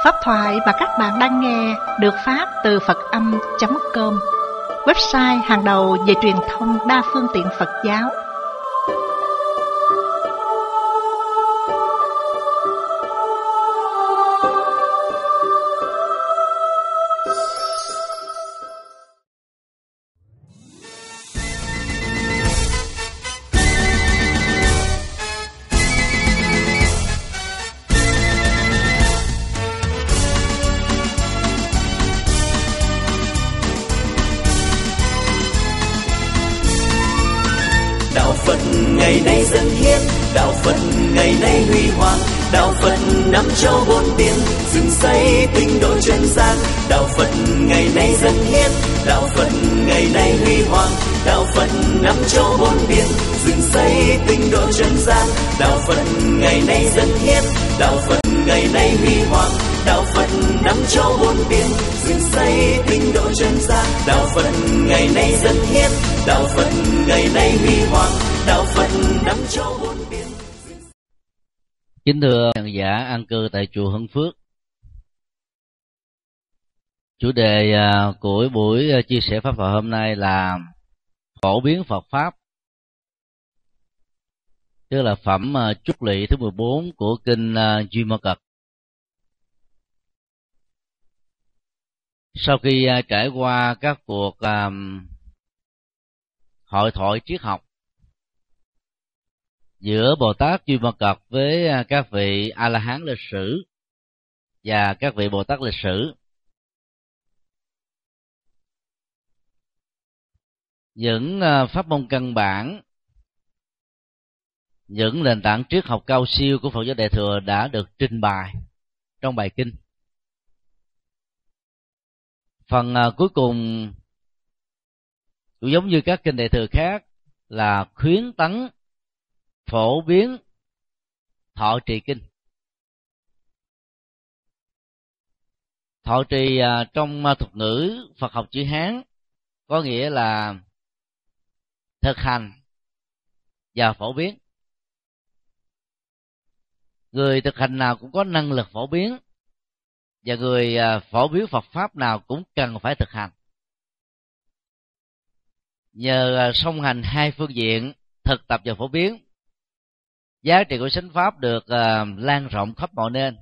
Pháp thoại mà các bạn đang nghe được phát từ Phật-âm.com, website hàng đầu về truyền thông đa phương tiện Phật giáo. Ngày nay dân hiến, đạo Phật ngày nay huy hoàng, đạo Phật năm châu bốn biển, rừng xây tinh độ chân gian. Đạo Phật ngày nay dân hiến, đạo Phật ngày nay huy hoàng, đạo Phật năm châu bốn biển, rừng xây tinh độ chân gian. Đạo Phật ngày nay dân hiến, đạo Phật ngày nay huy hoàng, đạo Phật năm châu bốn biển, rừng xây tinh độ chân gian. Đạo Phật ngày nay dân hiến, đạo Phật ngày nay huy hoàng, đạo Phật năm châu bốn biển. Kính thưa khán giả an cư tại chùa Hưng Phước, chủ đề của buổi chia sẻ pháp thoại hôm nay là phổ biến Phật pháp, tức là phẩm chúc lỵ thứ 14 của kinh Duy Ma Cật. Sau khi trải qua các cuộc hội thoại triết học giữa Bồ Tát Duy Ma Cật với các vị A La Hán lịch sử và các vị Bồ Tát lịch sử, những pháp môn căn bản, những nền tảng triết học cao siêu của Phật giáo Đại thừa đã được trình bày trong bài kinh. Phần cuối cùng cũng giống như các kinh Đại thừa khác là khuyến tấn phổ biến thọ trì kinh. Thọ trì trong thuật ngữ Phật học chữ Hán có nghĩa là thực hành và phổ biến. Người thực hành nào cũng có năng lực phổ biến, và người phổ biến Phật pháp nào cũng cần phải thực hành. Nhờ song hành hai phương diện thực tập và phổ biến, giá trị của chánh pháp được lan rộng khắp mọi nơi.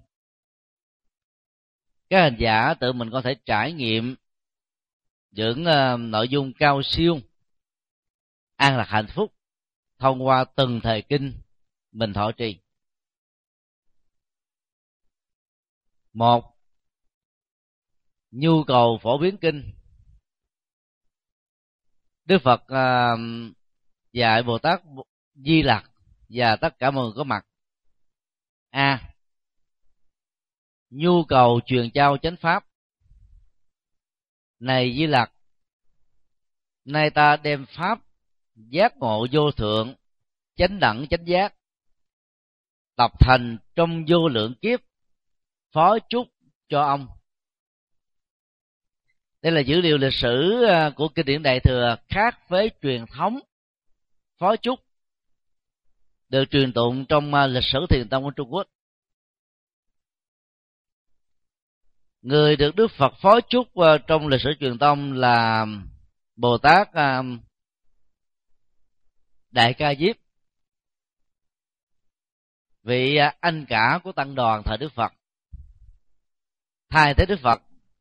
Các hành giả tự mình có thể trải nghiệm những nội dung cao siêu, an lạc hạnh phúc thông qua từng thời kinh mình thọ trì. Một, nhu cầu phổ biến kinh. Đức Phật dạy Bồ Tát Di Lặc và tất cả mọi người có mặt: A, nhu cầu truyền trao chánh pháp. Này Di Lặc, nay ta đem pháp giác ngộ vô thượng, chánh đẳng chánh giác, tập thành trong vô lượng kiếp, phó chúc cho ông. Đây là dữ liệu lịch sử của kinh điển Đại thừa, khác với truyền thống phó chúc được truyền tụng trong lịch sử Thiền tông của Trung Quốc. Người được Đức Phật phó chúc trong lịch sử truyền tông là Bồ Tát Đại Ca Diếp, vị anh cả của tăng đoàn thời Đức Phật, thay thế Đức Phật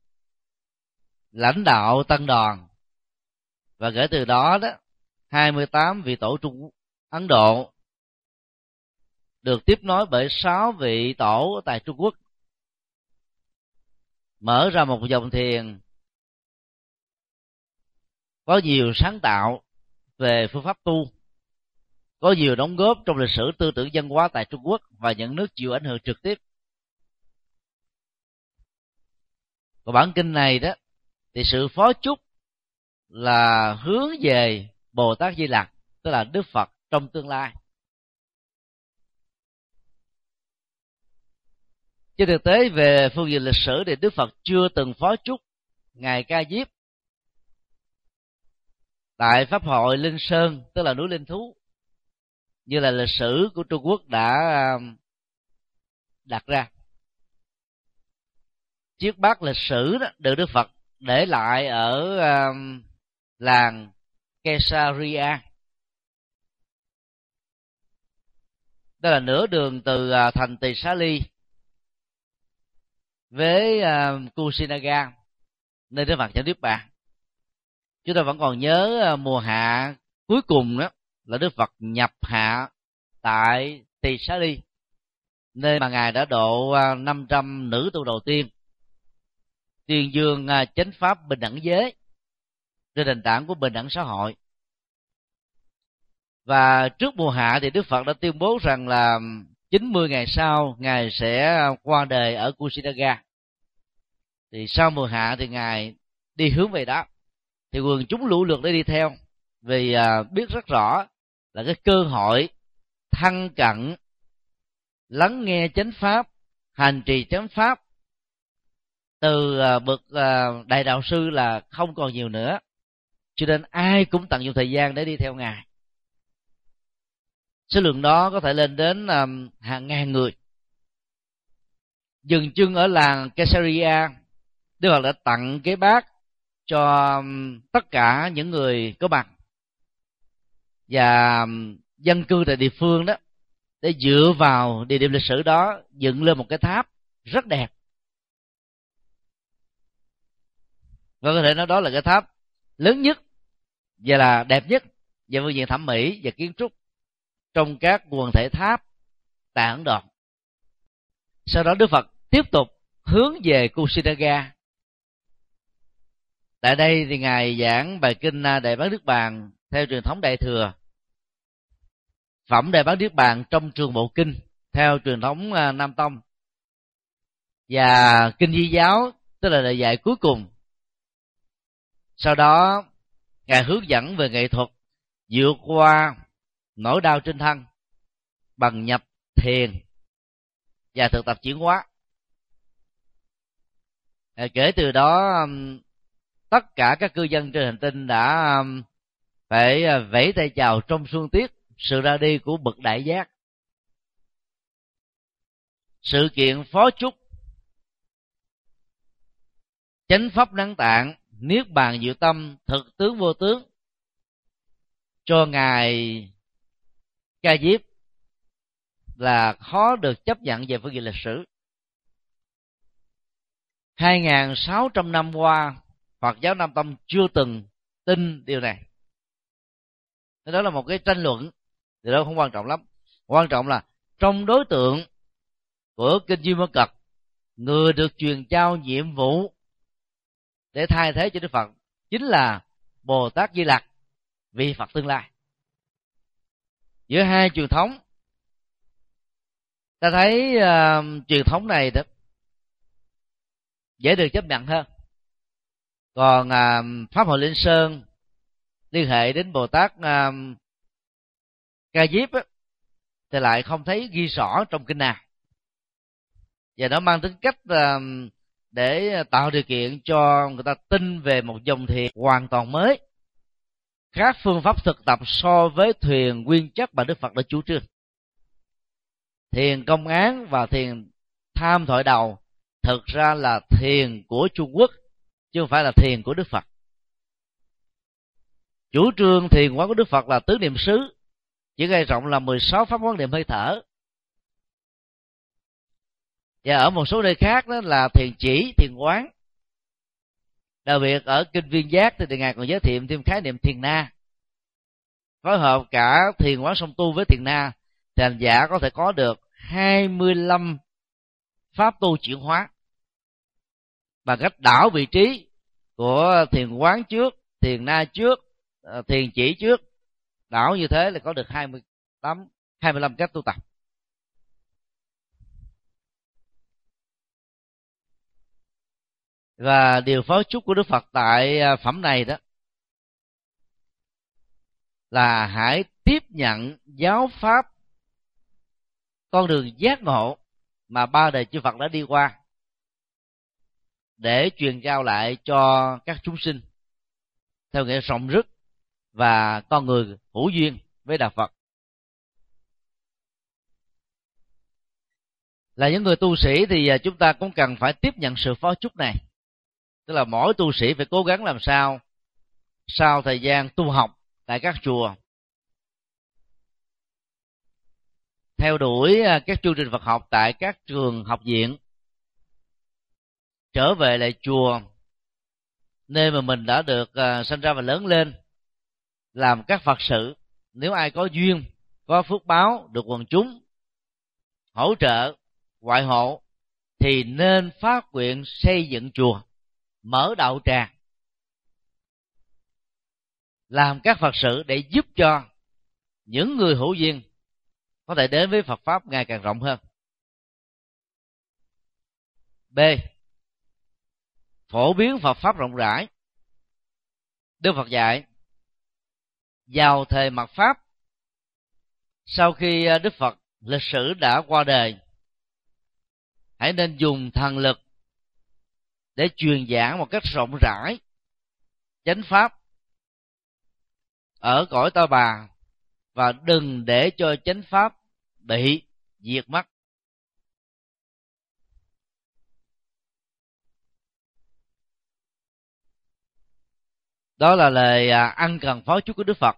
lãnh đạo tăng đoàn. Và kể từ đó 28 vị tổ Trung Ấn Độ được tiếp nối bởi 6 vị tổ tại Trung Quốc, mở ra một dòng thiền có nhiều sáng tạo về phương pháp tu, có nhiều đóng góp trong lịch sử tư tưởng văn hóa tại Trung Quốc và những nước chịu ảnh hưởng trực tiếp. Còn bản kinh này thì sự phó chúc là hướng về Bồ Tát Di Lặc, tức là Đức Phật trong tương lai. Trên thực tế, về phương diện lịch sử thì Đức Phật chưa từng phó chúc ngài Ca Diếp tại pháp hội Linh Sơn, tức là núi Linh Thú, như là lịch sử của Trung Quốc đã đặt ra. chiếc bát lịch sử đó được Đức Phật để lại ở làng Caesarea. Đó là nửa đường từ thành Tỳ Xá Ly với Kusinaga, nơi Đức Phật cho Niết Bàn. Chúng ta vẫn còn nhớ mùa hạ cuối cùng đó là Đức Phật nhập hạ tại Tỳ Xá Ly, nơi mà Ngài đã độ 500 nữ tu đầu tiên, tuyên dương chánh pháp bình đẳng giới trên nền tảng của bình đẳng xã hội. Và trước mùa hạ thì Đức Phật đã tuyên bố rằng là 90 ngày sau Ngài sẽ qua đời ở Kusinaga. Thì sau mùa hạ thì Ngài đi hướng về đó, thì quần chúng lũ lượt để đi theo, vì biết rất rõ là cái cơ hội thân cận, lắng nghe chánh pháp, hành trì chánh pháp từ bậc đại đạo sư là không còn nhiều nữa, cho nên ai cũng tận dụng thời gian để đi theo Ngài. Số lượng đó có thể lên đến hàng ngàn người. Dừng chân ở làng Caesarea, Đức Phật đã tặng cái bát cho tất cả những người có mặt và dân cư tại địa phương đó, để dựa vào địa điểm lịch sử đó dựng lên một cái tháp rất đẹp. Và có thể nói đó là cái tháp lớn nhất và là đẹp nhất về phương diện thẩm mỹ và kiến trúc trong các quần thể tháp tại Ấn Độ. Sau đó Đức Phật tiếp tục hướng về Kusinaga. Tại đây thì Ngài giảng bài kinh Đại Bát Niết Bàn theo truyền thống Đại Thừa, phẩm Đại Bát Niết Bàn trong Trường Bộ Kinh theo truyền thống Nam Tông, và kinh Di Giáo tức là lời dạy cuối cùng. Sau đó Ngài hướng dẫn về nghệ thuật vượt qua nỗi đau trên thân bằng nhập thiền và thực tập chuyển hóa. Kể từ đó tất cả các cư dân trên hành tinh đã phải vẫy tay chào trong xuân tiết sự ra đi của bậc đại giác. Sự kiện phó chúc chánh pháp năng tạng, niết bàn diệu tâm, thực tướng vô tướng cho Ngài Ca Diếp là khó được chấp nhận về phương diện lịch sử. 2.600 năm qua, Phật giáo Nam Tông chưa từng tin điều này. Đó là một cái tranh luận, thì đó không quan trọng lắm. Quan trọng là trong đối tượng của kinh Duy Mơ Cật, người được truyền trao nhiệm vụ để thay thế cho Đức Phật chính là Bồ Tát Di Lặc, vị Phật tương lai. Giữa hai truyền thống, ta thấy truyền thống này đó dễ được chấp nhận hơn. Còn Pháp Hội Linh Sơn liên hệ đến Bồ Tát Ca Diếp thì lại không thấy ghi rõ trong kinh nào, và nó mang tính cách để tạo điều kiện cho người ta tin về một dòng thiền hoàn toàn mới, khác phương pháp thực tập so với thiền nguyên chất mà Đức Phật đã chủ trương. Thiền công án và thiền tham thoại đầu thực ra là thiền của Trung Quốc, chứ không phải là thiền của Đức Phật. Chủ trương thiền quán của Đức Phật là tứ niệm xứ, chỉ gây rộng là 16 pháp quán niệm hơi thở. Và ở một số nơi khác đó là thiền chỉ, thiền quán. Đặc biệt ở kinh Viên Giác thì Ngài còn giới thiệu thêm khái niệm thiền na. Phối hợp cả thiền quán song tu với thiền na, thì hành giả có thể có được 25 pháp tu chuyển hóa bằng cách đảo vị trí của thiền quán trước, thiền na trước, thiền chỉ trước. Đảo như thế là có được 25 cách tu tập. Và điều phó chúc của Đức Phật tại phẩm này đó là hãy tiếp nhận giáo pháp con đường giác ngộ mà ba đời chư Phật đã đi qua, để truyền giao lại cho các chúng sinh theo nghĩa rộng rứt và con người hữu duyên với đạo Phật. Là những người tu sĩ thì chúng ta cũng cần phải tiếp nhận sự phó chúc này. Tức là mỗi tu sĩ phải cố gắng làm sao sau thời gian tu học tại các chùa, theo đuổi các chương trình Phật học tại các trường học viện, trở về lại chùa nơi mà mình đã được sinh ra và lớn lên, làm các Phật sự. Nếu ai có duyên, có phước báo được quần chúng hỗ trợ ngoại hộ thì nên phát nguyện xây dựng chùa, mở đạo tràng, làm các Phật sự để giúp cho những người hữu duyên có thể đến với Phật pháp ngày càng rộng hơn. B. Phổ biến Phật pháp rộng rãi. Đức Phật dạy vào thời mạt Pháp, sau khi Đức Phật lịch sử đã qua đời, hãy nên dùng thần lực để truyền giảng một cách rộng rãi chánh pháp ở cõi Ta Bà, và đừng để cho chánh pháp bị diệt mất. Đó là lời ân cần phó chúc của Đức Phật,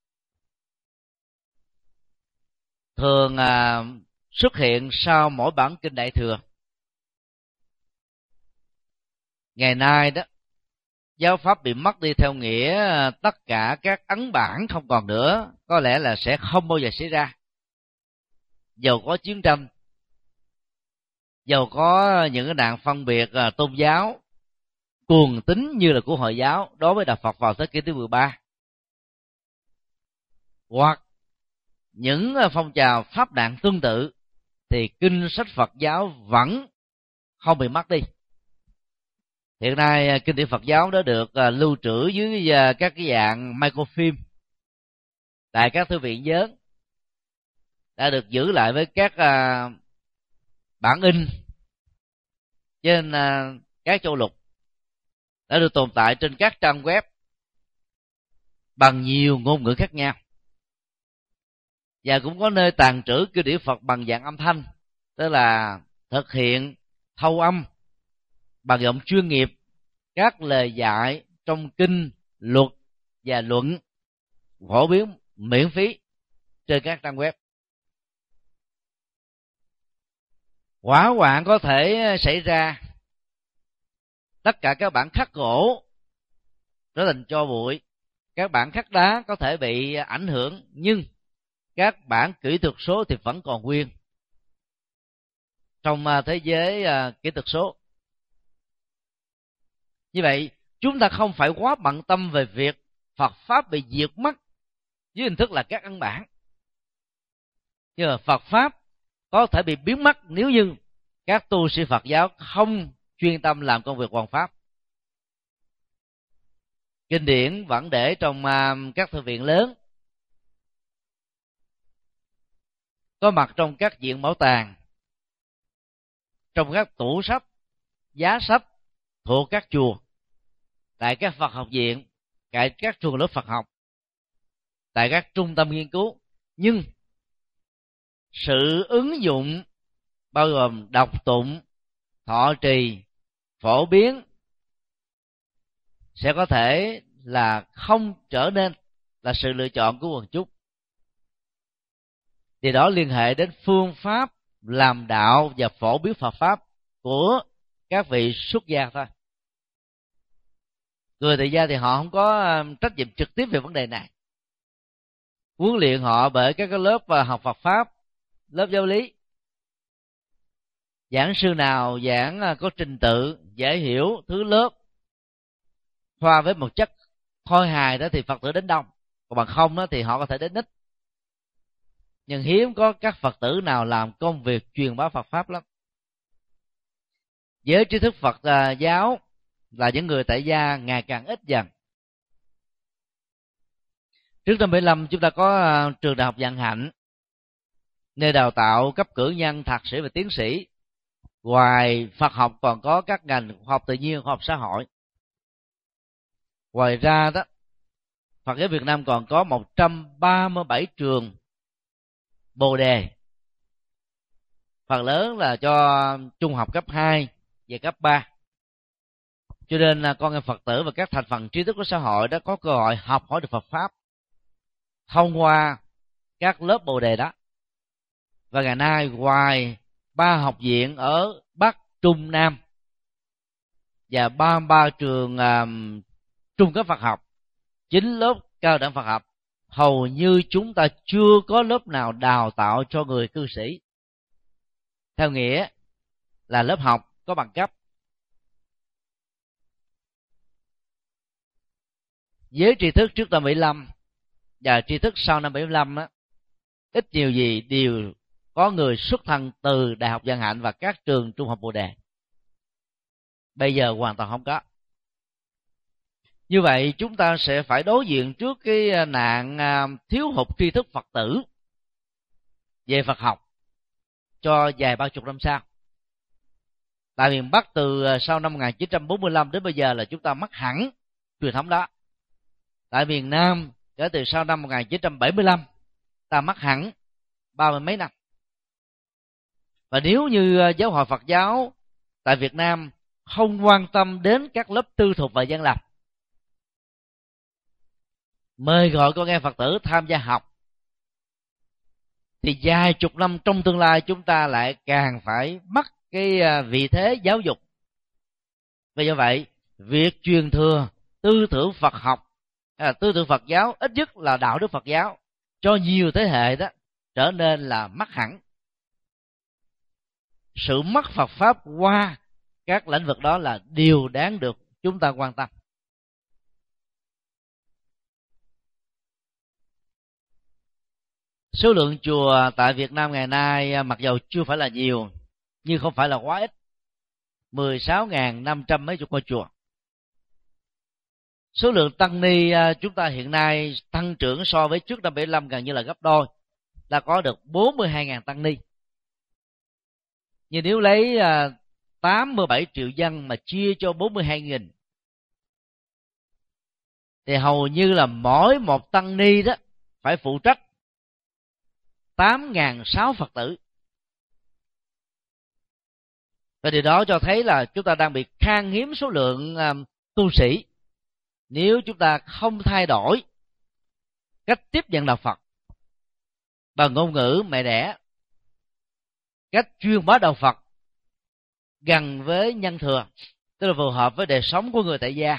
thường xuất hiện sau mỗi bản kinh Đại Thừa. Ngày nay đó, giáo pháp bị mất đi theo nghĩa tất cả các ấn bản không còn nữa, có lẽ là sẽ không bao giờ xảy ra. Dầu có chiến tranh, dầu có những cái nạn phân biệt tôn giáo cuồng tín như là của Hồi giáo đối với Đạo Phật vào thế kỷ thứ 13, hoặc những phong trào pháp nạn tương tự, thì kinh sách Phật giáo vẫn không bị mất đi. Hiện nay kinh điển Phật giáo đã được lưu trữ dưới các cái dạng microfilm tại các thư viện lớn, đã được giữ lại với các bản in trên các châu lục, đã được tồn tại trên các trang web bằng nhiều ngôn ngữ khác nhau, và cũng có nơi tàng trữ kinh điển Phật bằng dạng âm thanh, tức là thực hiện thâu âm bằng giọng chuyên nghiệp các lời dạy trong kinh, luật và luận, phổ biến miễn phí trên các trang web. Hỏa hoạn có thể xảy ra, tất cả các bản khắc gỗ trở thành tro bụi, các bản khắc đá có thể bị ảnh hưởng, nhưng các bản kỹ thuật số thì vẫn còn nguyên trong thế giới kỹ thuật số. Như vậy, chúng ta không phải quá bận tâm về việc Phật pháp bị diệt mất dưới hình thức là các ấn bản, nhưng mà Phật pháp có thể bị biến mất nếu như các tu sĩ Phật giáo không chuyên tâm làm công việc hoàn pháp. Kinh điển vẫn để trong các thư viện lớn, có mặt trong các viện bảo tàng, trong các tủ sách, giá sách thuộc các chùa, tại các Phật học viện, tại các trường lớp Phật học, tại các trung tâm nghiên cứu. Nhưng sự ứng dụng bao gồm đọc tụng, thọ trì, phổ biến sẽ có thể là không trở nên là sự lựa chọn của quần chúng. Thì đó liên hệ đến phương pháp làm đạo và phổ biến Phật pháp của các vị xuất gia thôi. Người tại gia thì họ không có trách nhiệm trực tiếp về vấn đề này. Huấn luyện họ bởi các cái lớp học Phật pháp, lớp giáo lý. Giảng sư nào giảng có trình tự, dễ hiểu, thứ lớp, hòa với một chất khôi hài đó thì Phật tử đến đông, còn bằng không đó thì họ có thể đến ít. Nhưng hiếm có các Phật tử nào làm công việc truyền bá Phật pháp lắm. Giới trí thức Phật giáo là những người tại gia ngày càng ít dần. Trước năm 75 chúng ta có trường đại học Vạn Hạnh, nơi đào tạo cấp cử nhân, thạc sĩ và tiến sĩ. Ngoài Phật học còn có các ngành khoa học tự nhiên, khoa học xã hội. Ngoài ra đó, Phật giáo Việt Nam còn có 137 trường Bồ Đề, phần lớn là cho trung học cấp 2 và cấp 3. Cho nên là con em Phật tử và các thành phần trí thức của xã hội đã có cơ hội học hỏi được Phật pháp thông qua các lớp Bồ đề đó. Và ngày nay ngoài 3 học viện ở Bắc, Trung, Nam và 33 trường trung cấp Phật học, 9 lớp cao đẳng Phật học, hầu như chúng ta chưa có lớp nào đào tạo cho người cư sĩ, theo nghĩa là lớp học có bằng cấp. Giới tri thức trước năm 75 và tri thức sau năm 75 đó, ít nhiều gì đều có người xuất thân từ Đại học Vạn Hạnh và các trường trung học Bồ đề. Bây giờ hoàn toàn không có. Như vậy chúng ta sẽ phải đối diện trước cái nạn thiếu hụt tri thức Phật tử về Phật học cho vài ba chục năm sau. Tại miền Bắc từ sau năm 1945 đến bây giờ là chúng ta mất hẳn truyền thống đó. Tại miền Nam kể từ sau năm 1975 ta mất hẳn 30 mấy năm. Và nếu như giáo hội Phật giáo tại Việt Nam không quan tâm đến các lớp tư thục và dân lập, mời gọi con em Phật tử tham gia học, thì vài chục năm trong tương lai chúng ta lại càng phải mất cái vị thế giáo dục. Và do vậy việc truyền thừa tư tưởng Phật học, tư tưởng Phật giáo, ít nhất là đạo đức Phật giáo cho nhiều thế hệ đó trở nên là mất hẳn. Sự mất Phật pháp qua các lĩnh vực đó là điều đáng được chúng ta quan tâm. Số lượng chùa tại Việt Nam ngày nay mặc dầu chưa phải là nhiều, nhưng không phải là quá ít. 16.500 mấy chục ngôi chùa. Số lượng tăng ni chúng ta hiện nay tăng trưởng so với trước năm 75 gần như là gấp đôi, đã có được 42.000 tăng ni. Nhưng nếu lấy 87 triệu dân mà chia cho 42.000 thì hầu như là mỗi một tăng ni đó phải phụ trách 8.600 Phật tử. Và điều đó cho thấy là chúng ta đang bị khan hiếm số lượng tu sĩ nếu chúng ta không thay đổi cách tiếp nhận đạo Phật bằng ngôn ngữ mẹ đẻ, cách truyền bá đạo Phật gần với nhân thừa, tức là phù hợp với đời sống của người tại gia,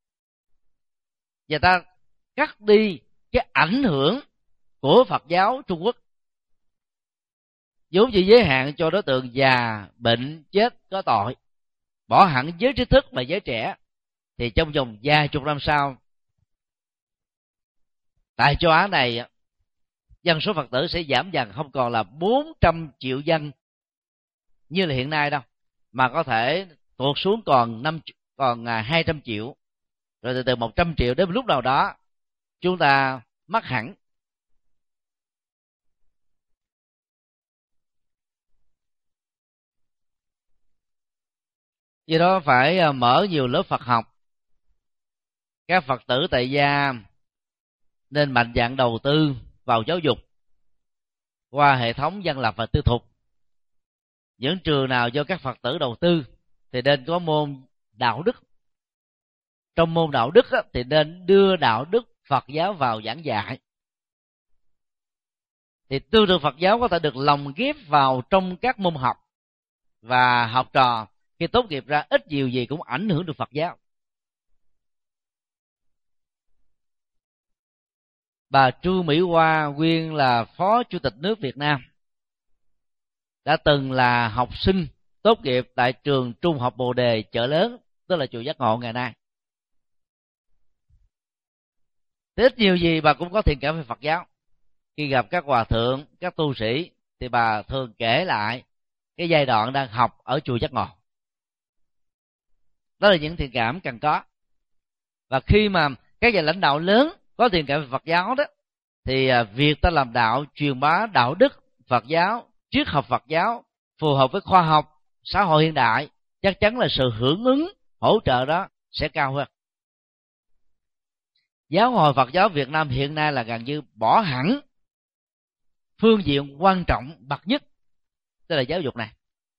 và ta cắt đi cái ảnh hưởng của Phật giáo Trung Quốc vốn chỉ giới hạn cho đối tượng già, bệnh, chết, có tội, bỏ hẳn giới trí thức và giới trẻ, thì trong vòng vài chục năm sau, tại châu Á này, dân số Phật tử sẽ giảm dần, không còn là 400 triệu dân như là hiện nay đâu, mà có thể tuột xuống còn 200 triệu, rồi từ 100 triệu đến lúc nào đó chúng ta mất hẳn. Do đó phải mở nhiều lớp Phật học. Các Phật tử tại gia nên mạnh dạn đầu tư vào giáo dục qua hệ thống dân lập và tư thục. Những trường nào do các Phật tử đầu tư thì nên có môn đạo đức. Trong môn đạo đức thì nên đưa đạo đức Phật giáo vào giảng dạy. Thì tư tưởng Phật giáo có thể được lồng ghép vào trong các môn học, và học trò khi tốt nghiệp ra ít nhiều gì cũng ảnh hưởng được Phật giáo. Bà Trương Mỹ Hoa, nguyên là Phó Chủ tịch nước Việt Nam, đã từng là học sinh tốt nghiệp tại trường Trung học Bồ Đề Chợ Lớn, tức là chùa Giác Ngộ ngày nay. Thế ít nhiều gì bà cũng có thiện cảm về Phật giáo. Khi gặp các hòa thượng, các tu sĩ thì bà thường kể lại cái giai đoạn đang học ở chùa Giác Ngộ. Đó là những thiện cảm cần có. Và khi mà các nhà lãnh đạo lớn có thiện cảm về Phật giáo đó, thì việc ta làm đạo, truyền bá đạo đức Phật giáo, triết học Phật giáo phù hợp với khoa học, xã hội hiện đại, chắc chắn là sự hưởng ứng, hỗ trợ đó sẽ cao hơn. Giáo hội Phật giáo Việt Nam hiện nay là gần như bỏ hẳn phương diện quan trọng bậc nhất tức là giáo dục này.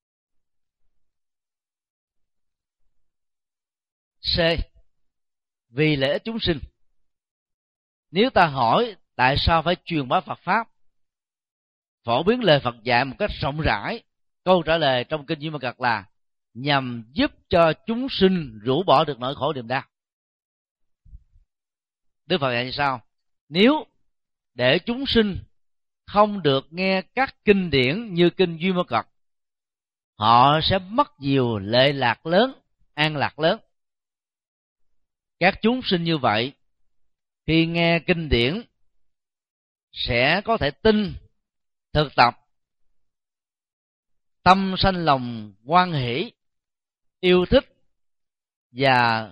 C. Vì lợi ích chúng sinh. Nếu ta hỏi tại sao phải truyền bá Phật pháp, phổ biến lời Phật dạy một cách rộng rãi, câu trả lời trong kinh Duy Ma Cật là nhằm giúp cho chúng sinh rũ bỏ được nỗi khổ niềm đau. Đức Phật dạy như sau: nếu để chúng sinh không được nghe các kinh điển như kinh Duy Ma Cật, họ sẽ mất nhiều lệ lạc lớn, an lạc lớn. Các chúng sinh như vậy khi nghe kinh điển sẽ có thể tin, thực tập, tâm sanh lòng hoan hỷ, yêu thích và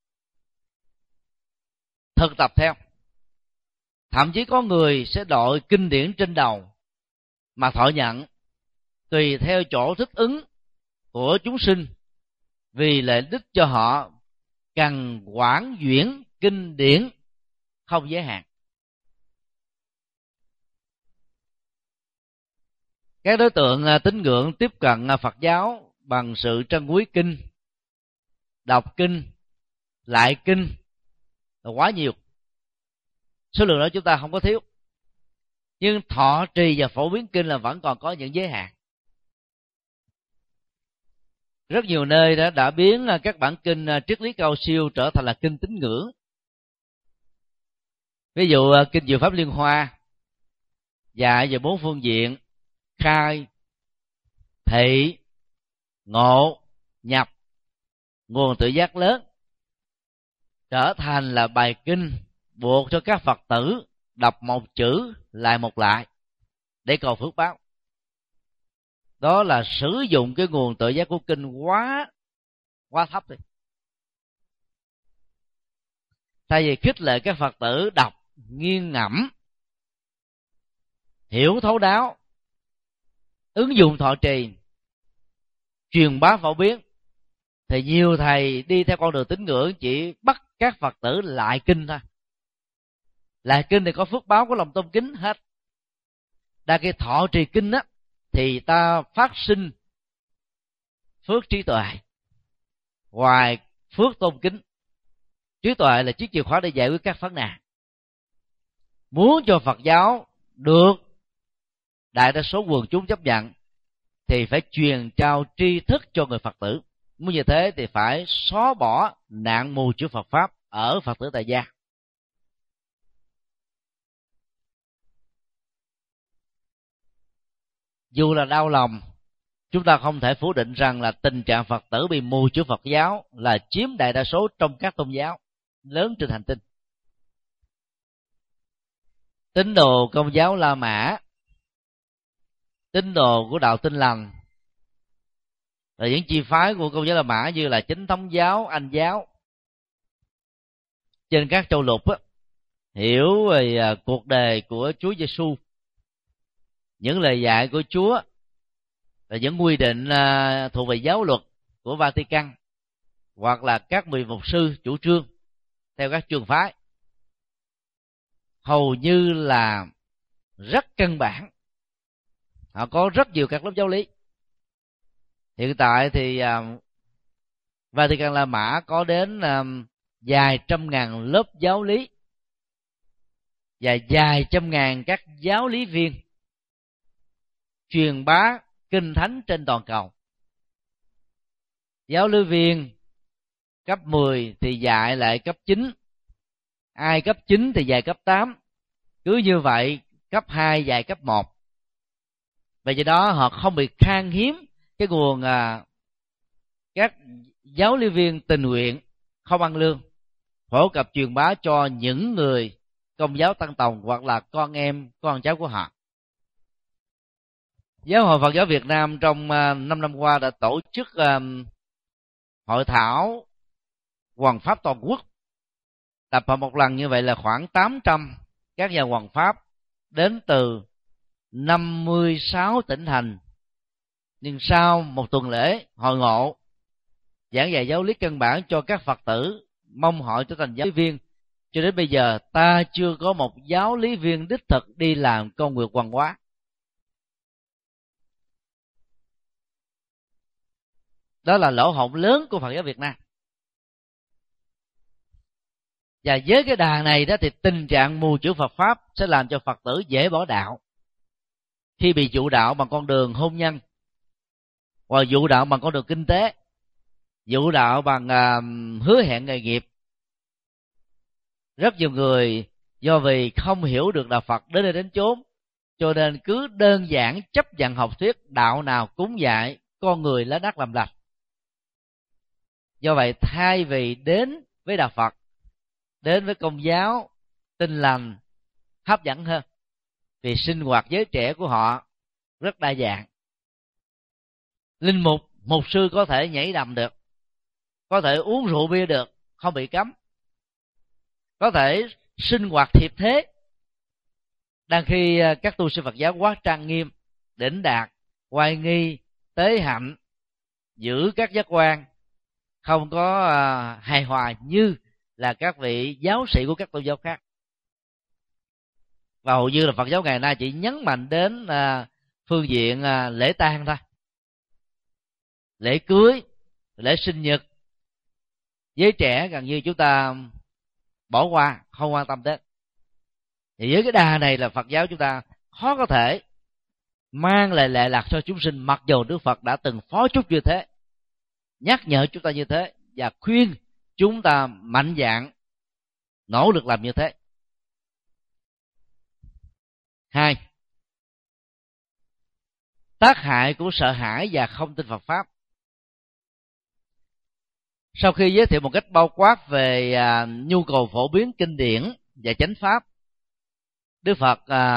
thực tập theo. Thậm chí có người sẽ đội kinh điển trên đầu mà thọ nhận, tùy theo chỗ thích ứng của chúng sinh, vì lợi ích cho họ cần quảng duyễn kinh điển không giới hạn. Các đối tượng tín ngưỡng tiếp cận Phật giáo bằng sự trân quý kinh, đọc kinh, lại kinh là quá nhiều. Số lượng đó chúng ta không có thiếu, nhưng thọ trì và phổ biến kinh là vẫn còn có những giới hạn. Rất nhiều nơi đã biến các bản kinh triết lý cao siêu trở thành là kinh tín ngưỡng. Ví dụ kinh Diệu Pháp Liên Hoa dạy về 4 phương diện: khai, thị, ngộ, nhập, nguồn tự giác lớn, trở thành là bài kinh buộc cho các Phật tử đọc một chữ lại một lại để cầu phước báo. Đó là sử dụng cái nguồn tự giác của kinh quá thấp đi. Thay vì khích lệ các Phật tử đọc, nghiêng ngẫm, hiểu thấu đáo, ứng dụng thọ trì, truyền bá phổ biến, thì nhiều thầy đi theo con đường tín ngưỡng chỉ bắt các Phật tử lại kinh thôi. Lại kinh thì có phước báo của lòng tôn kính hết. Đa khi thọ trì kinh á thì ta phát sinh phước trí tuệ. Ngoài phước tôn kính, trí tuệ là chiếc chìa khóa để giải quyết các vấn nạn. Muốn cho Phật giáo được đại đa số quần chúng chấp nhận thì phải truyền trao tri thức cho người Phật tử. Muốn như thế thì phải xóa bỏ nạn mù chữ Phật pháp ở Phật tử tại gia. Dù là đau lòng, chúng ta không thể phủ định rằng là tình trạng Phật tử bị mù chữ Phật giáo là chiếm đại đa số trong các tôn giáo lớn trên hành tinh. Tín đồ Công giáo La Mã, tín đồ của đạo Tin Lành, rồi những chi phái của Công giáo La Mã như là Chính thống giáo, Anh giáo trên các châu lục á, hiểu về cuộc đời của Chúa Giêsu, những lời dạy của Chúa và những quy định thuộc về giáo luật của Vatican, hoặc là các vị mục sư chủ trương theo các trường phái, hầu như là rất căn bản. Họ có rất nhiều các lớp giáo lý. Hiện tại thì Vatican La Mã có đến vài trăm ngàn lớp giáo lý và vài trăm ngàn các giáo lý viên truyền bá kinh thánh trên toàn cầu. Giáo lý viên cấp 10 thì dạy lại cấp 9, ai cấp 9 thì dạy cấp 8, cứ như vậy cấp 2 dạy cấp 1. Vì vậy đó họ không bị khan hiếm cái nguồn các giáo lý viên tình nguyện không ăn lương phổ cập truyền bá cho những người Công giáo Tăng Tòng hoặc là con em, con cháu của họ. Giáo hội Phật giáo Việt Nam trong 5 năm qua đã tổ chức hội thảo hoằng pháp toàn quốc. Tập hợp một lần như vậy là khoảng 800 các nhà hoằng pháp đến từ 56 tỉnh thành. Nhưng sau một tuần lễ hội ngộ, giảng dạy giáo lý căn bản cho các Phật tử, mong họ trở thành giáo lý viên, cho đến bây giờ ta chưa có một giáo lý viên đích thực đi làm công việc hoằng hóa. Đó là lỗ hổng lớn của Phật giáo Việt Nam. Và với cái đà này đó thì tình trạng mù chữ Phật pháp sẽ làm cho Phật tử dễ bỏ đạo khi bị dụ đạo bằng con đường hôn nhân, hoặc dụ đạo bằng con đường kinh tế, dụ đạo bằng hứa hẹn nghề nghiệp. Rất nhiều người do vì không hiểu được đạo Phật đến đây đến chốn, cho nên cứ đơn giản chấp nhận học thuyết đạo nào cúng dạy con người lá đất làm lành. Do vậy thay vì đến với đạo Phật, đến với Công giáo Tin Lành hấp dẫn hơn, vì sinh hoạt giới trẻ của họ rất đa dạng. Linh mục, mục sư có thể nhảy đầm được, có thể uống rượu bia được, không bị cấm, có thể sinh hoạt thiệp thế, đang khi các tu sĩ Phật giáo quá trang nghiêm, đỉnh đạt, oai nghi, tế hạnh, giữ các giác quan, không có hài hòa như là các vị giáo sĩ của các tôn giáo khác. Và hầu như là Phật giáo ngày nay chỉ nhấn mạnh đến phương diện lễ tang thôi, lễ cưới, lễ sinh nhật. Giới trẻ gần như chúng ta bỏ qua, không quan tâm đến. Thì với cái đà này là Phật giáo chúng ta khó có thể mang lại lệ lạc cho chúng sinh, mặc dù Đức Phật đã từng phó chúc như thế, nhắc nhở chúng ta như thế, và khuyên chúng ta mạnh dạn nỗ lực làm như thế. 2. Tác hại của sợ hãi và không tin Phật pháp. Sau khi giới thiệu một cách bao quát về nhu cầu phổ biến kinh điển và chánh pháp, Đức Phật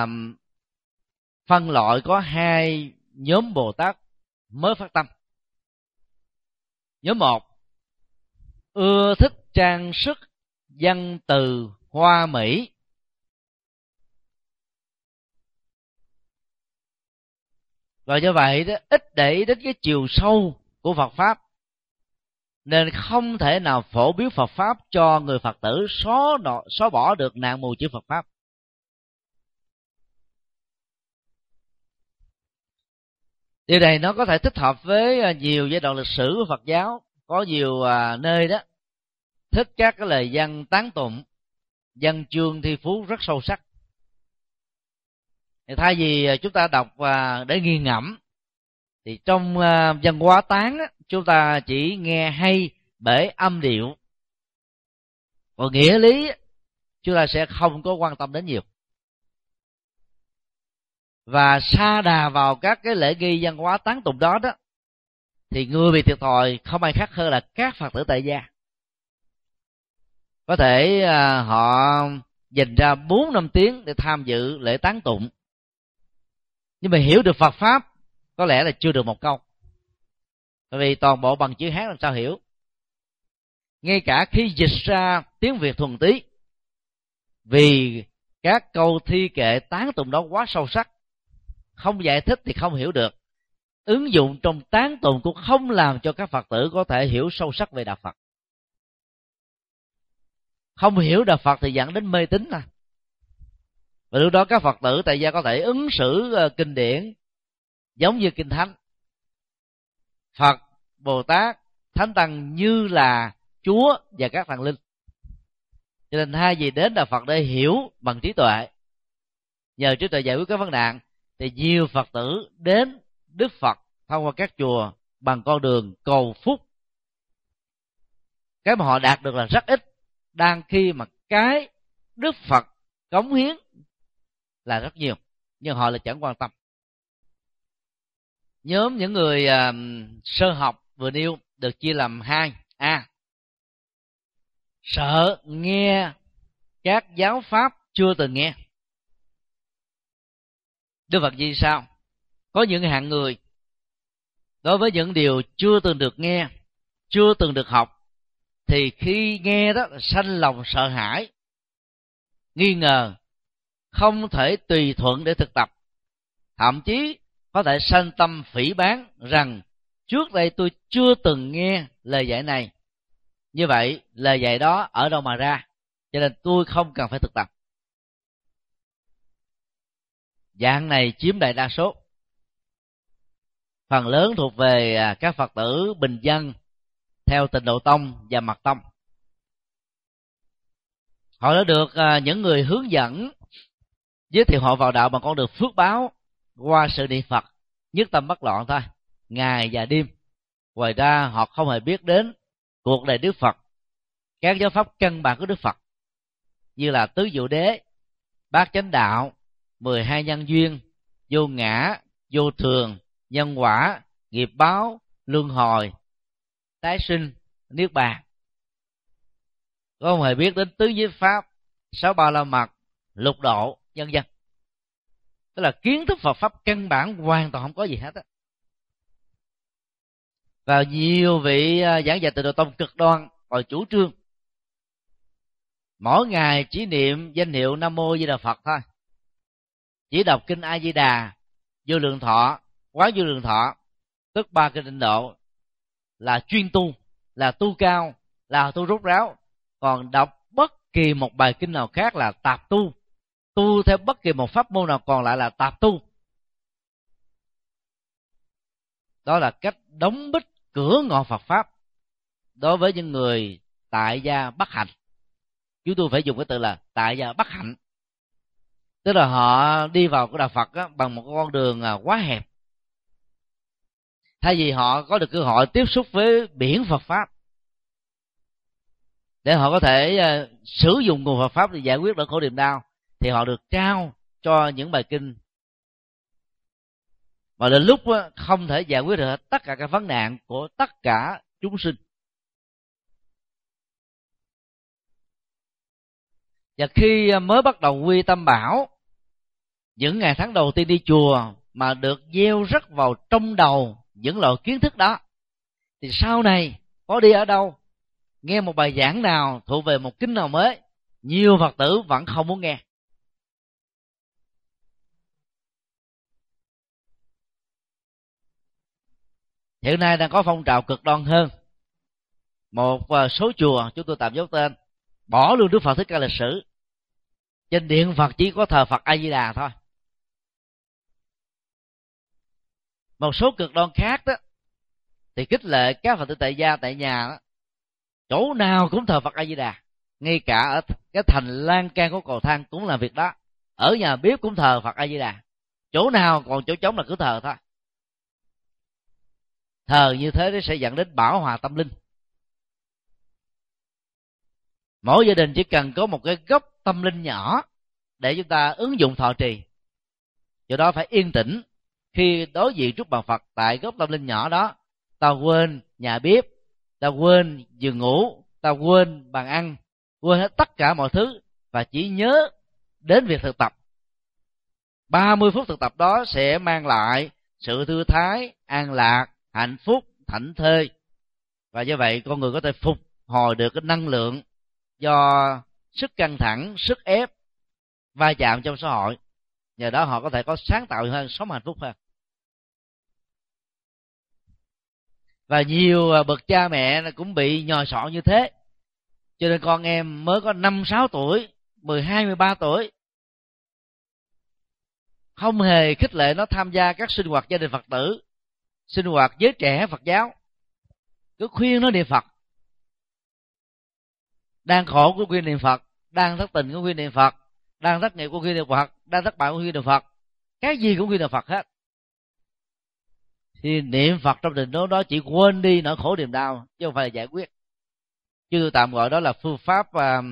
phân loại có 2 nhóm Bồ Tát mới phát tâm. Nhóm 1, ưa thích trang sức văn từ hoa mỹ, và do vậy đó ít để ý đến cái chiều sâu của Phật pháp, nên không thể nào phổ biến Phật pháp cho người Phật tử xóa bỏ được nạn mù chữ Phật pháp. Điều này nó có thể thích hợp với nhiều giai đoạn lịch sử của Phật giáo. Có nhiều nơi đó thích các cái lời văn tán tụng, văn chương thi phú rất sâu sắc. Thì thay vì chúng ta đọc để nghiền ngẫm, thì trong văn hóa tán chúng ta chỉ nghe hay bể âm điệu, còn nghĩa lý chúng ta sẽ không có quan tâm đến nhiều. Và sa đà vào các cái lễ nghi văn hóa tán tụng đó thì người bị thiệt thòi không ai khác hơn là các Phật tử tại gia. Có thể họ dành ra 4-5 tiếng để tham dự lễ tán tụng, nhưng mà hiểu được Phật pháp có lẽ là chưa được một câu, bởi vì toàn bộ bằng chữ Hán làm sao hiểu. Ngay cả khi dịch ra tiếng Việt thuần tí, vì các câu thi kệ tán tụng đó quá sâu sắc, không giải thích thì không hiểu được. Ứng dụng trong tán tụng cũng không làm cho các Phật tử có thể hiểu sâu sắc về đạo Phật. Không hiểu đạo Phật thì dẫn đến mê tín. Và lúc đó các Phật tử tại gia có thể ứng xử kinh điển giống như kinh thánh. Phật, Bồ Tát, Thánh Tăng như là Chúa và các thần linh. Cho nên hai gì đến đạo Phật để hiểu bằng trí tuệ, nhờ trí tuệ giải quyết các vấn nạn, thì nhiều Phật tử đến Đức Phật thông qua các chùa bằng con đường cầu phúc. Cái mà họ đạt được là rất ít, đang khi mà cái Đức Phật cống hiến là rất nhiều, nhưng họ là chẳng quan tâm. Nhóm những người sơ học vừa nêu được chia làm 2. Sợ nghe các giáo pháp chưa từng nghe. Đức Phật gì sao? Có những hạng người đối với những điều chưa từng được nghe, chưa từng được học, thì khi nghe đó sanh lòng sợ hãi, nghi ngờ, không thể tùy thuận để thực tập, thậm chí có thể sanh tâm phỉ báng rằng trước đây tôi chưa từng nghe lời dạy này, như vậy lời dạy đó ở đâu mà ra, cho nên tôi không cần phải thực tập. Dạng này chiếm đại đa số. phần lớn thuộc về các Phật tử bình dân theo Tịnh Độ Tông và Mật Tông. Họ đã được những người hướng dẫn giới thiệu họ vào đạo bằng con đường phước báo qua sự niệm Phật nhất tâm bất loạn thôi, ngày và đêm. Ngoài ra họ không hề biết đến cuộc đời Đức Phật, các giáo pháp căn bản của Đức Phật như là tứ diệu đế, bát chánh đạo, 12 nhân duyên, vô ngã, vô thường, nhân quả, nghiệp báo, luân hồi, tái sinh, niết bàn. Không hề biết đến tứ giới pháp, 6 ba la mật, lục độ, vân vân. Tức là kiến thức Phật pháp căn bản hoàn toàn không có gì hết á. Và nhiều vị giảng dạy Tịnh Độ Tông cực đoan còn chủ trương mỗi ngày chỉ niệm danh hiệu Nam Mô Di Đà Phật thôi, chỉ đọc kinh A Di Đà, Vô Lượng Thọ, Quán Vô Lượng Thọ, tức 3 kinh Tịnh Độ là chuyên tu, là tu cao, là tu rốt ráo. Còn đọc bất kỳ một bài kinh nào khác là tạp tu, tu theo bất kỳ một pháp môn nào còn lại là tạp tu. Đó là cách đóng bít cửa ngõ Phật pháp đối với những người tại gia bất hạnh. Chúng tôi phải dùng cái từ là tại gia bất hạnh, tức là họ đi vào cái đạo Phật á, bằng một con đường quá hẹp. Thay vì họ có được cơ hội tiếp xúc với biển Phật pháp để họ có thể sử dụng nguồn Phật pháp để giải quyết nỗi khổ niềm đau, thì họ được trao cho những bài kinh mà đến lúc không thể giải quyết được tất cả các vấn nạn của tất cả chúng sinh. Và khi mới bắt đầu quy tâm bảo, những ngày tháng đầu tiên đi chùa mà được gieo rắc vào trong đầu những loại kiến thức đó, thì sau này có đi ở đâu, nghe một bài giảng nào thuộc về một kinh nào mới, nhiều Phật tử vẫn không muốn nghe. Hiện nay đang có phong trào cực đoan hơn. Một số chùa, chúng tôi tạm giấu tên, bỏ luôn Đức Phật Thích Ca Lịch Sử. Trên điện Phật chỉ có thờ Phật A Di Đà thôi. Một số cực đoan khác đó thì khích lệ các Phật tử tại gia tại nhà đó, chỗ nào cũng thờ Phật A Di Đà, ngay cả ở cái thành lan can của cầu thang cũng làm việc đó, ở nhà bếp cũng thờ Phật A Di Đà, chỗ nào còn chỗ trống là cứ thờ thôi. Thờ như thế nó sẽ dẫn đến bão hòa tâm linh. Mỗi gia đình chỉ cần có một cái góc tâm linh nhỏ để chúng ta ứng dụng thọ trì. Do đó phải yên tĩnh khi đối diện trước bàn Phật. Tại góc tâm linh nhỏ đó, ta quên nhà bếp, ta quên giường ngủ, ta quên bàn ăn, quên hết tất cả mọi thứ và chỉ nhớ đến việc thực tập. 30 phút thực tập đó sẽ mang lại sự thư thái, an lạc, hạnh phúc, thảnh thơi. Và do vậy con người có thể phục hồi được cái năng lượng do sức căng thẳng, sức ép, va chạm trong xã hội. Nhờ đó họ có thể có sáng tạo hơn, sống hạnh phúc hơn. Và nhiều bậc cha mẹ cũng bị nhồi sọ như thế. Cho nên con em mới có 5-6 tuổi, 12, 13 tuổi, không hề khích lệ nó tham gia các sinh hoạt gia đình Phật tử, sinh hoạt giới trẻ Phật giáo, cứ khuyên nó niệm Phật. Đang khổ của khuyên niệm Phật, đang thất tình của khuyên niệm Phật, đang thất nghiệp của khuyên niệm Phật, đang thất bại của khuyên niệm Phật, cái gì cũng khuyên niệm Phật hết. Thì niệm Phật trong tình huống đó chỉ quên đi nỗi khổ niềm đau, chứ không phải là giải quyết. Chứ tôi tạm gọi đó là phương pháp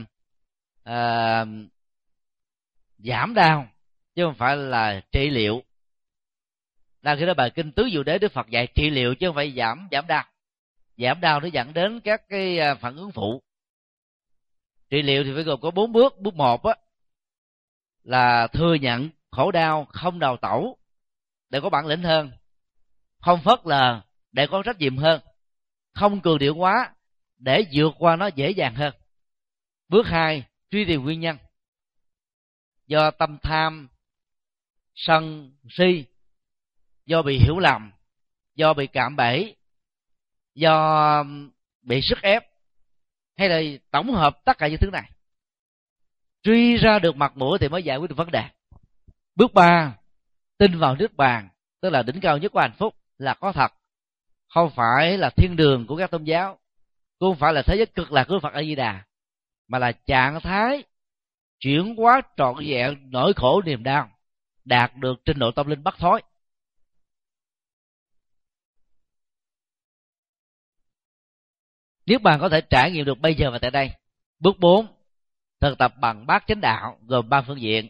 giảm đau, chứ không phải là trị liệu. Đang khi đó bài kinh Tứ Diệu Đế Đức Phật dạy trị liệu chứ không phải giảm đau. Giảm đau nó dẫn đến các cái phản ứng phụ. Trị liệu thì phải gồm có 4 bước. Bước 1 á là thừa nhận khổ đau, không đào tẩu để có bản lĩnh hơn, không phớt lờ để có trách nhiệm hơn, không cường điệu quá để vượt qua nó dễ dàng hơn. Bước 2, truy tìm nguyên nhân. Do tâm tham, sân, si, do bị hiểu lầm, do bị cạm bẫy, do bị sức ép, hay là tổng hợp tất cả những thứ này, truy ra được mặt mũi thì mới giải quyết được vấn đề. Bước 3, tin vào Niết Bàn, tức là đỉnh cao nhất của hạnh phúc. là có thật, không phải là thiên đường của các tôn giáo, cũng không phải là thế giới cực lạc của Phật A Di Đà, mà là trạng thái chuyển hóa trọn vẹn nỗi khổ niềm đau, đạt được trình độ tâm linh bất thối. Niết bàn có thể trải nghiệm được bây giờ và tại đây. Bước 4, thực tập bằng bát chánh đạo gồm 3 phương diện.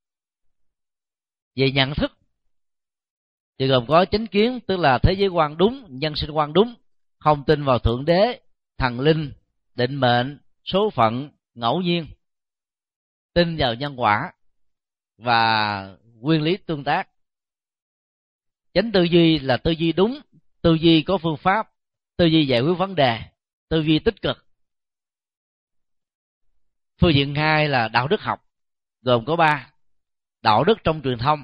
Về nhận thức thì gồm có chánh kiến, tức là thế giới quan đúng, nhân sinh quan đúng, không tin vào thượng đế, thần linh, định mệnh, số phận, ngẫu nhiên, tin vào nhân quả và nguyên lý tương tác. Chánh tư duy là tư duy đúng, tư duy có phương pháp, tư duy giải quyết vấn đề, tư duy tích cực. Phương diện 2 là đạo đức học, gồm có 3: đạo đức trong truyền thông,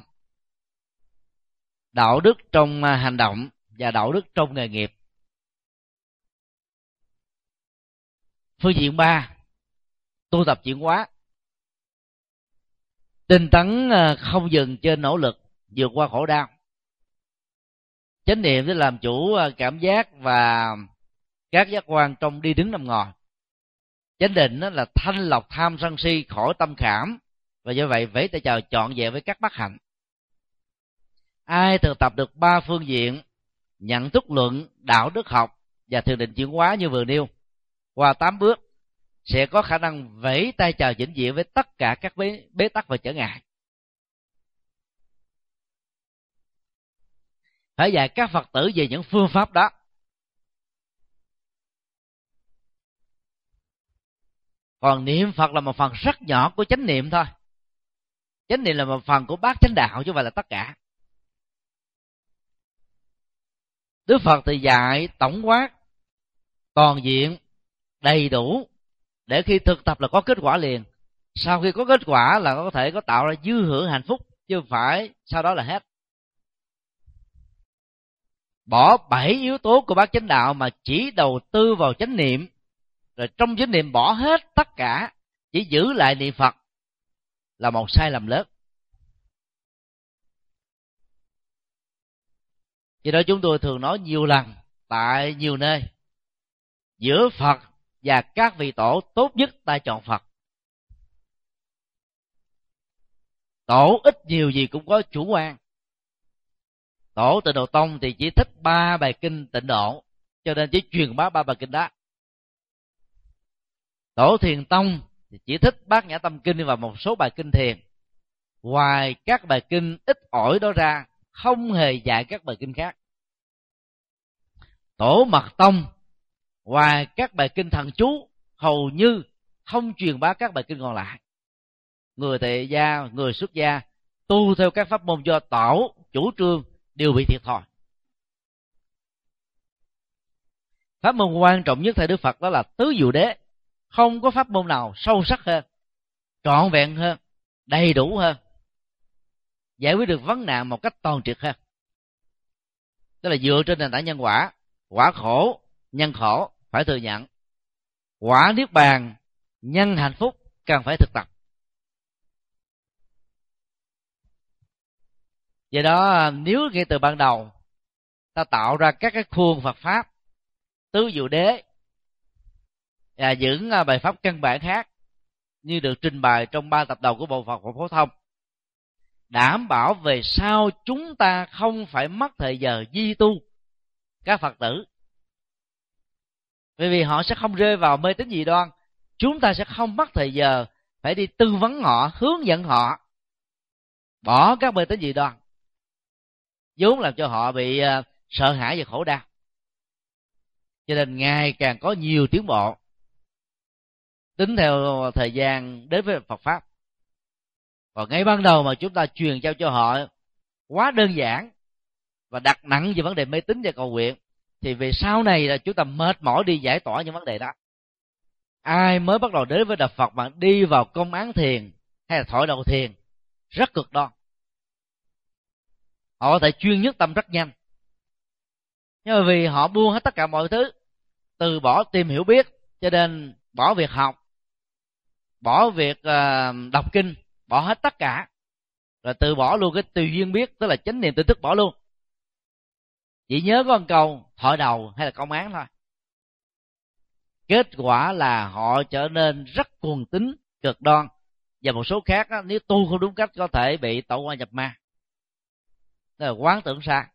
đạo đức trong hành động và đạo đức trong nghề nghiệp. Phương diện 3, tu tập chuyển hóa, tinh tấn không dừng trên nỗ lực vượt qua khổ đau. Chánh niệm để làm chủ cảm giác và các giác quan trong đi đứng nằm ngồi. Chánh định là thanh lọc tham sân si khỏi tâm khảm, và do vậy vẫy tay chào trọn vẹn với các bất hạnh. Ai thực tập được 3 phương diện nhận thức luận, đạo đức học và thiền định chuyển hóa như vừa nêu qua 8 bước, sẽ có khả năng vẫy tay chào vĩnh viễn với tất cả các bế tắc và trở ngại. Phải dạy các Phật tử về những phương pháp đó. Còn niệm Phật là một phần rất nhỏ của chánh niệm thôi. Chánh niệm là một phần của bát chánh đạo, chứ không phải là tất cả. Đức Phật thì dạy tổng quát, toàn diện, đầy đủ, để khi thực tập là có kết quả liền. Sau khi có kết quả là có thể có tạo ra dư hưởng hạnh phúc, chứ không phải sau đó là hết. Bỏ 7 yếu tố của bát chánh đạo mà chỉ đầu tư vào chánh niệm, rồi trong chánh niệm bỏ hết tất cả, chỉ giữ lại niệm Phật, là một sai lầm lớn. Vì đó chúng tôi thường nói nhiều lần tại nhiều nơi, giữa Phật và các vị tổ, tốt nhất ta chọn Phật. Tổ ít nhiều gì cũng có chủ quan. Tổ Tịnh Độ Tông thì chỉ thích 3 bài kinh Tịnh Độ, cho nên chỉ truyền bá 3 bài kinh đó. Tổ Thiền Tông thì chỉ thích Bát Nhã Tâm Kinh và một số bài kinh thiền. Ngoài các bài kinh ít ỏi đó ra, không hề dạy các bài kinh khác. Tổ Mật Tông, ngoài các bài kinh thần chú, hầu như không truyền bá các bài kinh còn lại. Người tại gia, người xuất gia tu theo các pháp môn do tổ chủ trương đều bị thiệt thòi. Pháp môn quan trọng nhất theo Đức Phật đó là tứ diệu đế. Không có pháp môn nào sâu sắc hơn, trọn vẹn hơn, đầy đủ hơn, giải quyết được vấn nạn một cách toàn triệt hơn. Tức là dựa trên nền tảng nhân quả, quả khổ, nhân khổ phải thừa nhận, quả niết bàn, nhân hạnh phúc cần phải thực tập. Vậy đó, nếu ngay từ ban đầu ta tạo ra các cái khuôn Phật pháp, tứ diệu đế và những bài pháp căn bản khác như được trình bày trong 3 tập đầu của bộ Phật phổ thông, đảm bảo về sau chúng ta không phải mất thời giờ di tu các Phật tử, bởi vì họ sẽ không rơi vào mê tín dị đoan. Chúng ta sẽ không mất thời giờ phải đi tư vấn họ, hướng dẫn họ bỏ các mê tín dị đoan, vốn làm cho họ bị sợ hãi và khổ đau. Cho nên ngày càng có nhiều tiến bộ tính theo thời gian đến với Phật pháp. Còn ngay ban đầu mà chúng ta truyền trao cho họ quá đơn giản và đặt nặng về vấn đề mê tín và cầu nguyện, thì về sau này là chúng ta mệt mỏi đi giải tỏa những vấn đề đó. Ai mới bắt đầu đến với đạo Phật mà đi vào công án thiền hay là thổi đầu thiền rất cực đoan, họ có thể chuyên nhất tâm rất nhanh, nhưng mà vì họ buông hết tất cả mọi thứ, từ bỏ tìm hiểu biết, cho nên bỏ việc học, bỏ việc đọc kinh, bỏ hết tất cả, rồi từ bỏ luôn cái tùy duyên biết, tức là chánh niệm tỉnh thức bỏ luôn. chỉ nhớ có một câu thổi đầu hay là công án thôi. Kết quả là họ trở nên rất cuồng tín, cực đoan, và một số khác đó, nếu tu không đúng cách có thể bị tẩu hỏa nhập ma, đó là quán tưởng sai.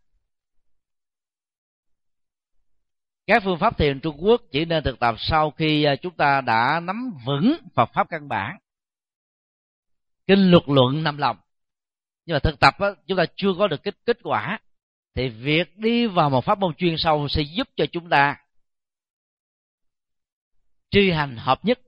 Các phương pháp thiền Trung Quốc chỉ nên thực tập sau khi chúng ta đã nắm vững Phật pháp căn bản, kinh luật luận nằm lòng. Nhưng mà thực tập đó, chúng ta chưa có được kết quả, thì việc đi vào một pháp môn chuyên sâu sẽ giúp cho chúng ta tri hành hợp nhất.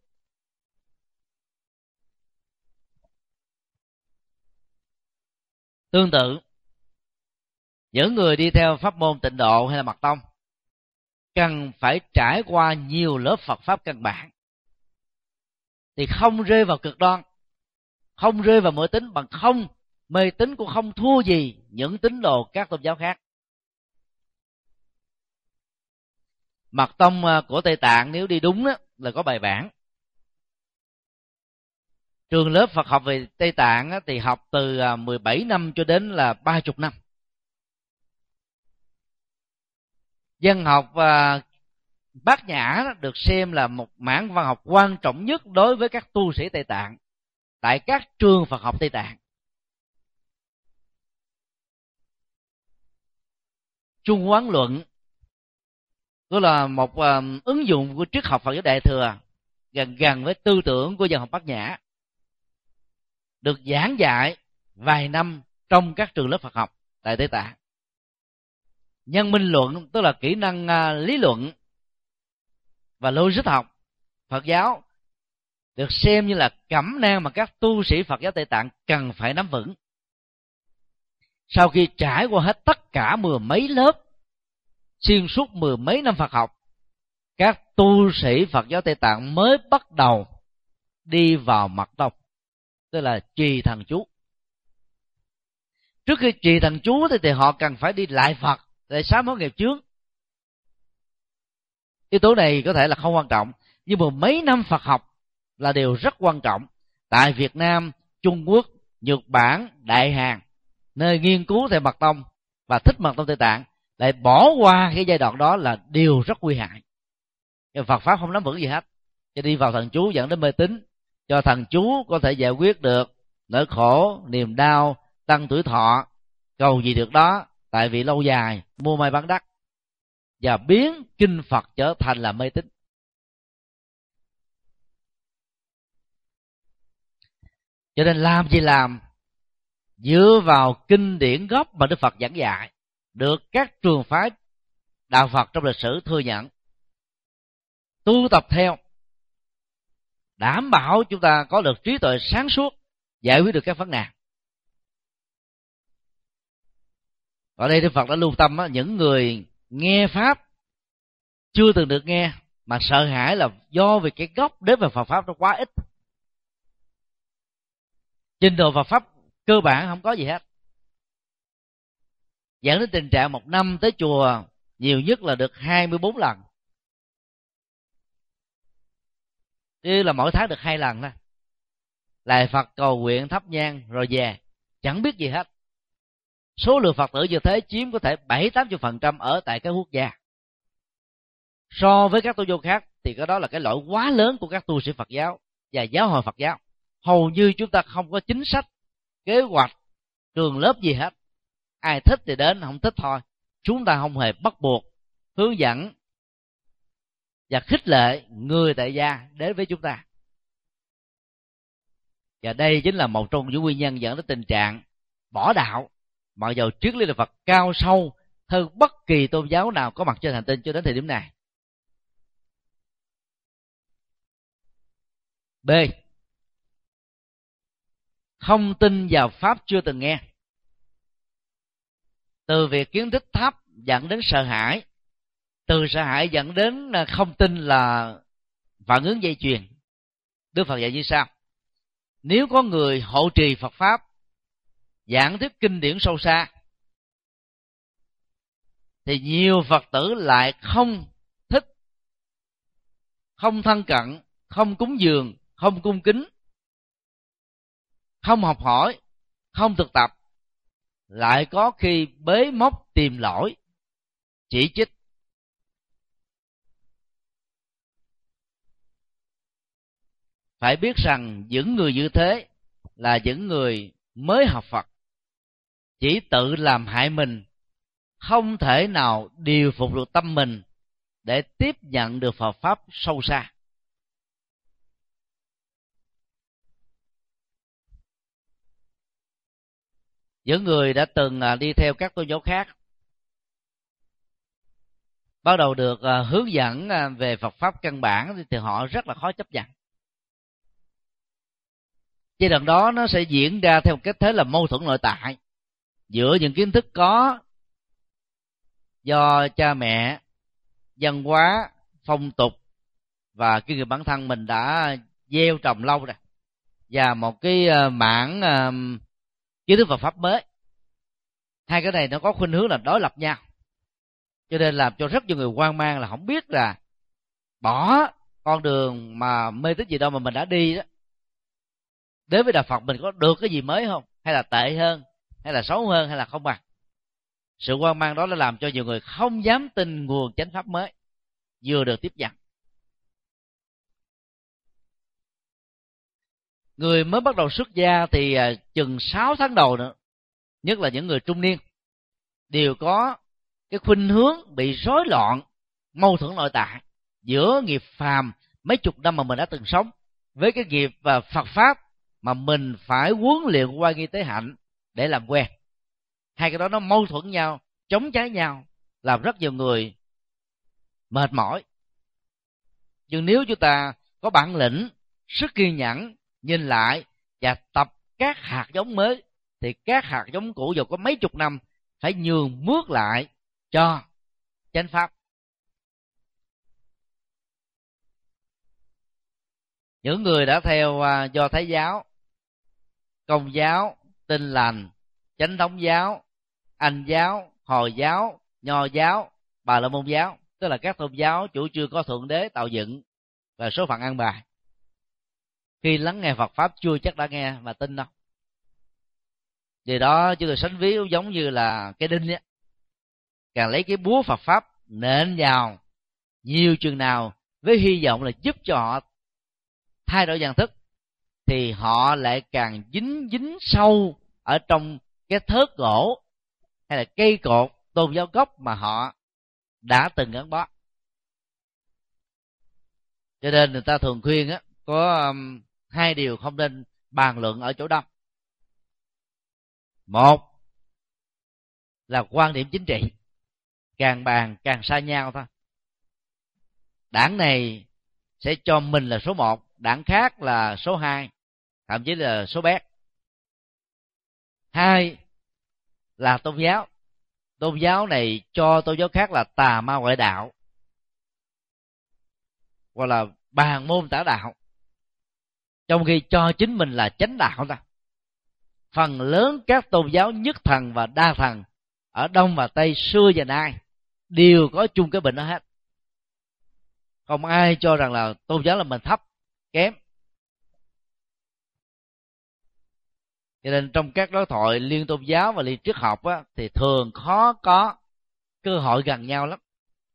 Tương tự, những người đi theo pháp môn Tịnh Độ hay là Mật Tông cần phải trải qua nhiều lớp Phật pháp căn bản thì không rơi vào cực đoan, không rơi vào mê tín, bằng không mê tín cũng không thua gì những tín đồ các tôn giáo khác. Mật Tông của Tây Tạng nếu đi đúng đó, là có bài bản. Trường lớp Phật học về Tây Tạng thì học từ 17 năm cho đến là 30 năm. Văn học Bát Nhã được xem là một mảng văn học quan trọng nhất đối với các tu sĩ Tây Tạng tại các trường Phật học Tây Tạng. Trung Quán Luận đó là một ứng dụng của triết học Phật giáo Đại Thừa gần với tư tưởng của văn học Bát Nhã, được giảng dạy vài năm trong các trường lớp Phật học tại Tây Tạng. Nhân minh luận tức là kỹ năng lý luận và logic học Phật giáo được xem như là cẩm nang mà các tu sĩ Phật giáo Tây Tạng cần phải nắm vững. Sau khi trải qua hết tất cả mười mấy lớp xuyên suốt mười mấy năm Phật học, các tu sĩ Phật giáo Tây Tạng mới bắt đầu đi vào Mật Tông, tức là trì thần chú. Trước khi trì thần chú thì họ cần phải đi lại Phật để sám hối nghiệp chướng. Yếu tố này có thể là không quan trọng, nhưng mà mấy năm Phật học là điều rất quan trọng. Tại Việt Nam, Trung Quốc, Nhật Bản, Đại Hàn, nơi nghiên cứu theo Mật Tông và thích Mật Tông Tây Tạng, lại bỏ qua cái giai đoạn đó là điều rất nguy hại. Phật pháp không nắm vững gì hết, cho đi vào thần chú dẫn đến mê tín, cho thần chú có thể giải quyết được nỗi khổ, niềm đau, tăng tuổi thọ, cầu gì được đó, tại vì lâu dài mua may bán đắt, và biến kinh Phật trở thành là mê tín. Cho nên làm gì làm, dựa vào kinh điển gốc mà Đức Phật giảng dạy, được các trường phái đạo Phật trong lịch sử thừa nhận, tu tập theo, đảm bảo chúng ta có được trí tuệ sáng suốt, giải quyết được các vấn nạn. Ở đây Đức Phật đã lưu tâm những người nghe pháp chưa từng được nghe mà sợ hãi là do vì cái gốc đến về Phật pháp nó quá ít, trình độ Phật pháp cơ bản không có gì hết, dẫn đến tình trạng một năm tới chùa nhiều nhất là được 24 lần, chứ là mỗi tháng được 2 lần thôi, lại Phật cầu nguyện thắp nhang rồi về, chẳng biết gì hết. Số lượng Phật tử như thế chiếm có thể 70-80% ở tại các quốc gia. So với các tôn giáo khác thì cái đó là cái lỗi quá lớn của các tu sĩ Phật giáo và giáo hội Phật giáo. Hầu như chúng ta không có chính sách, kế hoạch, trường lớp gì hết. Ai thích thì đến, không thích thôi. Chúng ta không hề bắt buộc, hướng dẫn và khích lệ người tại gia đến với chúng ta. Và đây chính là một trong những nguyên nhân dẫn đến tình trạng bỏ đạo, mặc dù triết lý đạo Phật cao sâu hơn bất kỳ tôn giáo nào có mặt trên hành tinh cho đến thời điểm này. B. Không tin vào pháp chưa từng nghe. Từ việc kiến thức thấp dẫn đến sợ hãi, từ sợ hãi dẫn đến không tin là phản ứng dây chuyền. Đức Phật dạy như sau: nếu có người hộ trì Phật pháp, giảng thuyết kinh điển sâu xa, thì nhiều Phật tử lại không thích, không thân cận, không cúng dường, không cung kính, không học hỏi, không thực tập, lại có khi bế móc tìm lỗi, chỉ trích. Phải biết rằng những người như thế là những người mới học Phật, chỉ tự làm hại mình, không thể nào điều phục được tâm mình để tiếp nhận được Phật pháp sâu xa. Những người đã từng đi theo các tôn giáo khác, bắt đầu được hướng dẫn về Phật pháp căn bản thì họ rất là khó chấp nhận. Giai đoạn đó nó sẽ diễn ra theo một cách thế là mâu thuẫn nội tại giữa những kiến thức có do cha mẹ, văn hóa, phong tục và kinh nghiệm bản thân mình đã gieo trồng lâu rồi, và một cái mảng kiến thức Phật pháp mới. Hai cái này nó có khuynh hướng là đối lập nhau, cho nên làm cho rất nhiều người hoang mang là không biết là bỏ con đường mà mê tín gì đâu mà mình đã đi đó, đến với đạo Phật mình có được cái gì mới không, hay là tệ hơn, hay là xấu hơn, hay là không bằng. Sự hoang mang đó đã làm cho nhiều người không dám tin nguồn chánh pháp mới vừa được tiếp nhận. Người mới bắt đầu xuất gia thì chừng 6 tháng đầu nữa, nhất là những người trung niên, đều có cái khuynh hướng bị rối loạn, mâu thuẫn nội tại giữa nghiệp phàm mấy chục năm mà mình đã từng sống với cái nghiệp và Phật pháp mà mình phải huấn luyện qua nghi tế hạnh để làm quen. Hai cái đó nó mâu thuẫn nhau, chống trái nhau, làm rất nhiều người mệt mỏi. Nhưng nếu chúng ta có bản lĩnh, sức kiên nhẫn, nhìn lại và tập các hạt giống mới, thì các hạt giống cũ dù có mấy chục năm phải nhường bước lại cho chánh pháp. Những người đã theo Do Thái giáo, Công giáo, Tin lành, Chánh thống giáo, Anh giáo, Hồi giáo, Nho giáo, Bà La Môn giáo, tức là các tôn giáo chủ trương có thượng đế tạo dựng và số phận an bài, khi lắng nghe Phật pháp chưa chắc đã nghe và tin đâu. Điều đó chứ tôi sánh ví giống như là cái đinh ấy. Càng lấy cái búa Phật pháp nện vào nhiều chừng nào với hy vọng là giúp cho họ thay đổi nhận thức, thì họ lại càng dính sâu ở trong cái thớt gỗ hay là cây cột tôn giáo gốc mà họ đã từng gắn bó. Cho nên người ta thường khuyên có hai điều không nên bàn luận ở chỗ đông. Một là quan điểm chính trị, càng bàn càng xa nhau thôi. Đảng này sẽ cho mình là số 1, đảng khác là số 2, thậm chí là số bé. Hai là tôn giáo. Tôn giáo này cho tôn giáo khác là tà ma ngoại đạo, hoặc là bàn môn tả đạo, trong khi cho chính mình là chánh đạo ta. Phần lớn các tôn giáo nhất thần và đa thần ở Đông và Tây xưa và nay đều có chung cái bệnh đó hết. Không ai cho rằng là tôn giáo là mình thấp, kém. Cho nên trong các đối thoại liên tôn giáo và liên triết học thì thường khó có cơ hội gần nhau lắm.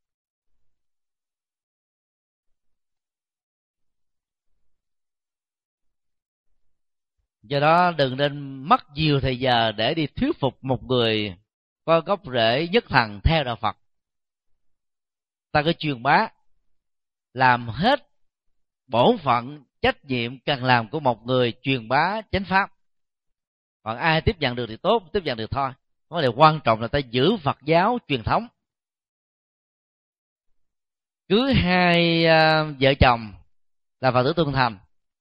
Do đó đừng nên mất nhiều thời giờ để đi thuyết phục một người có gốc rễ nhất thần theo đạo Phật. Ta cứ truyền bá, làm hết bổn phận trách nhiệm cần làm của một người truyền bá chánh pháp. Còn ai tiếp nhận được thì tốt, tiếp nhận được thôi. Vấn đề quan trọng là ta giữ Phật giáo truyền thống. Cứ 2 vợ chồng là Phật tử tuân thành,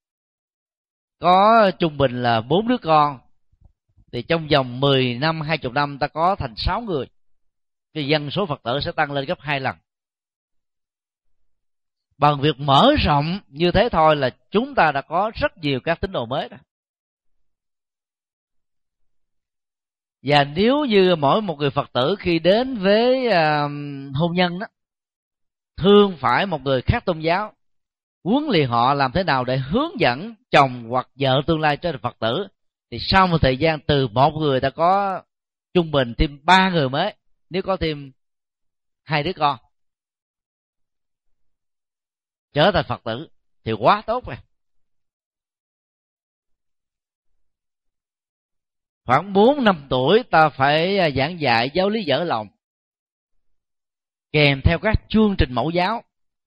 có trung bình là 4 đứa con, thì trong vòng 10 năm, 20 năm ta có thành 6 người, thì dân số Phật tử sẽ tăng lên gấp 2 lần. Bằng việc mở rộng như thế thôi là chúng ta đã có rất nhiều các tín đồ mới rồi. Và nếu như mỗi một người Phật tử khi đến với hôn nhân đó, thương phải một người khác tôn giáo, huấn luyện họ làm thế nào để hướng dẫn chồng hoặc vợ tương lai cho Phật tử, thì sau một thời gian từ một người ta có trung bình thêm 3 người mới, nếu có thêm 2 đứa con trở thành Phật tử thì quá tốt rồi. Khoảng 4-5 tuổi ta phải giảng dạy giáo lý vỡ lòng kèm theo các chương trình mẫu giáo.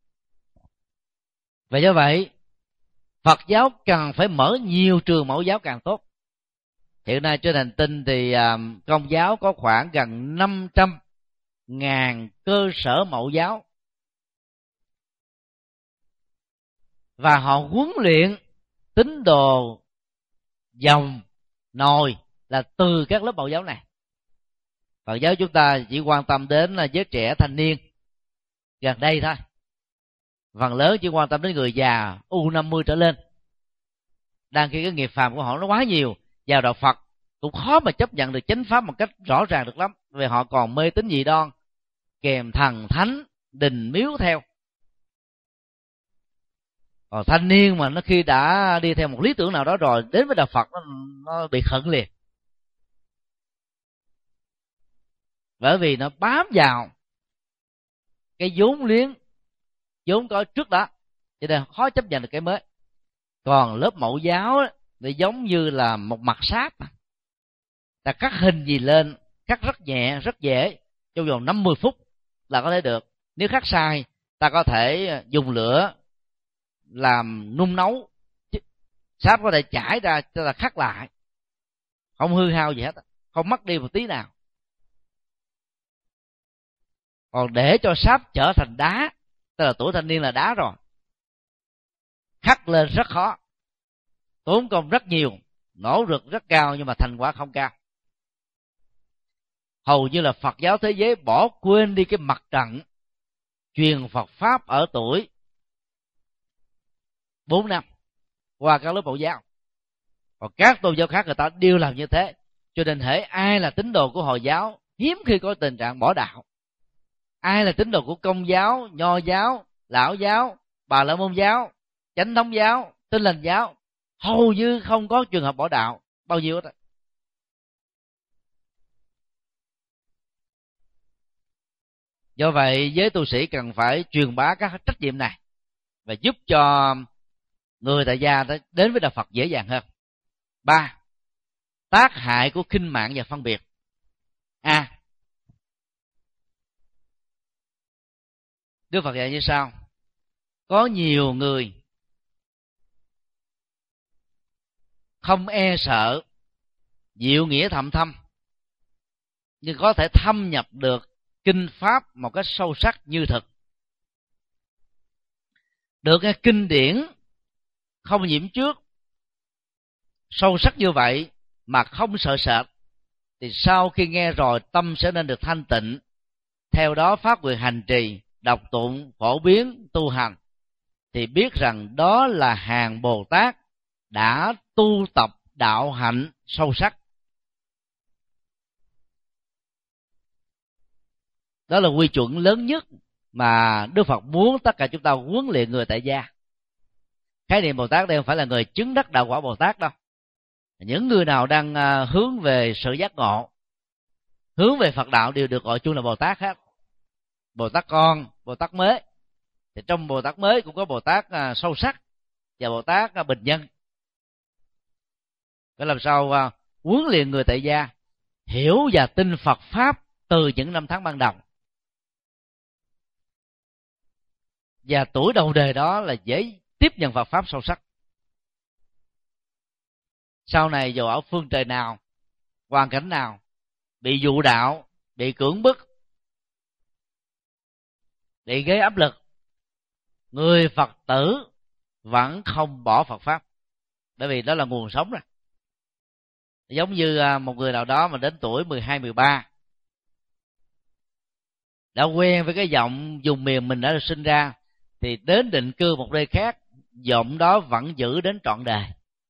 Và do vậy Phật giáo cần phải mở nhiều trường mẫu giáo càng tốt. Hiện nay trên hành tinh thì Công giáo có khoảng gần 500.000 cơ sở mẫu giáo, và họ huấn luyện tín đồ dòng nòi là từ các lớp mẫu giáo này. Phật giáo chúng ta chỉ quan tâm đến là giới trẻ thanh niên gần đây thôi, phần lớn chỉ quan tâm đến người già U50 trở lên. Đang khi cái nghiệp phàm của họ nó quá nhiều, vào đạo Phật cũng khó mà chấp nhận được chánh pháp một cách rõ ràng được lắm, vì họ còn mê tín dị đoan kèm thần thánh đình miếu theo. Còn thanh niên mà nó khi đã đi theo một lý tưởng nào đó rồi đến với đạo Phật nó bị khẩn liền, bởi vì nó bám vào cái vốn liếng vốn có trước đó, cho nên khó chấp nhận được cái mới. Còn lớp mẫu giáo thì giống như là một mặt sáp, ta cắt hình gì lên, cắt rất nhẹ rất dễ, trong vòng 50 phút là có thể được. Nếu cắt sai, ta có thể dùng lửa làm nung nấu, sáp có thể chảy ra cho ta khắc lại, không hư hao gì hết, không mất đi một tí nào. Còn để cho sáp trở thành đá, tức là tuổi thanh niên là đá rồi, khắc lên rất khó, tốn công rất nhiều, nỗ lực rất cao, nhưng mà thành quả không cao. Hầu như là Phật giáo thế giới bỏ quên đi cái mặt trận truyền Phật pháp ở tuổi 4 năm qua các lớp mẫu giáo. Còn các tôn giáo khác người ta đều làm như thế, cho nên hễ ai là tín đồ của Hồi giáo hiếm khi có tình trạng bỏ đạo. Ai là tín đồ của Công giáo, Nho giáo, Lão giáo, Bà La Môn giáo, Chánh thống giáo, Tin lành giáo, hầu như không có trường hợp bỏ đạo bao nhiêu hết. Do vậy giới tu sĩ cần phải truyền bá các trách nhiệm này và giúp cho người tại gia đến với đạo Phật dễ dàng hơn. 3. Tác hại của khinh mạng và phân biệt. Đức Phật dạy như sau: có nhiều người không e sợ diệu nghĩa thậm thâm, nhưng có thể thâm nhập được kinh pháp một cách sâu sắc như thực. Được nghe kinh điển không nhiễm trước, sâu sắc như vậy mà không sợ sệt, thì sau khi nghe rồi tâm sẽ nên được thanh tịnh, theo đó phát nguyện hành trì, đọc tụng, phổ biến, tu hành, thì biết rằng đó là hàng Bồ Tát đã tu tập đạo hạnh sâu sắc. Đó là quy chuẩn lớn nhất mà Đức Phật muốn tất cả chúng ta huấn luyện người tại gia. Khái niệm Bồ Tát đây không phải là người chứng đắc đạo quả Bồ Tát đâu. Những người nào đang hướng về sự giác ngộ, hướng về Phật đạo đều được gọi chung là Bồ Tát hết. Bồ Tát con, Bồ Tát mới. Thì trong Bồ Tát mới cũng có Bồ Tát sâu sắc và Bồ Tát bình dân. Phải làm sao huấn luyện người tại gia hiểu và tin Phật pháp từ những năm tháng ban đầu, và tuổi đầu đời đó là dễ tiếp nhận Phật pháp sâu sắc. Sau này dù ở phương trời nào, hoàn cảnh nào, bị dụ đạo, bị cưỡng bức, bị gây áp lực, người Phật tử vẫn không bỏ Phật pháp, bởi vì đó là nguồn sống rồi. Giống như một người nào đó mà đến tuổi 12, 13 đã quen với cái giọng vùng miền mình đã được sinh ra, thì đến định cư một nơi khác, giọng đó vẫn giữ đến trọn đời.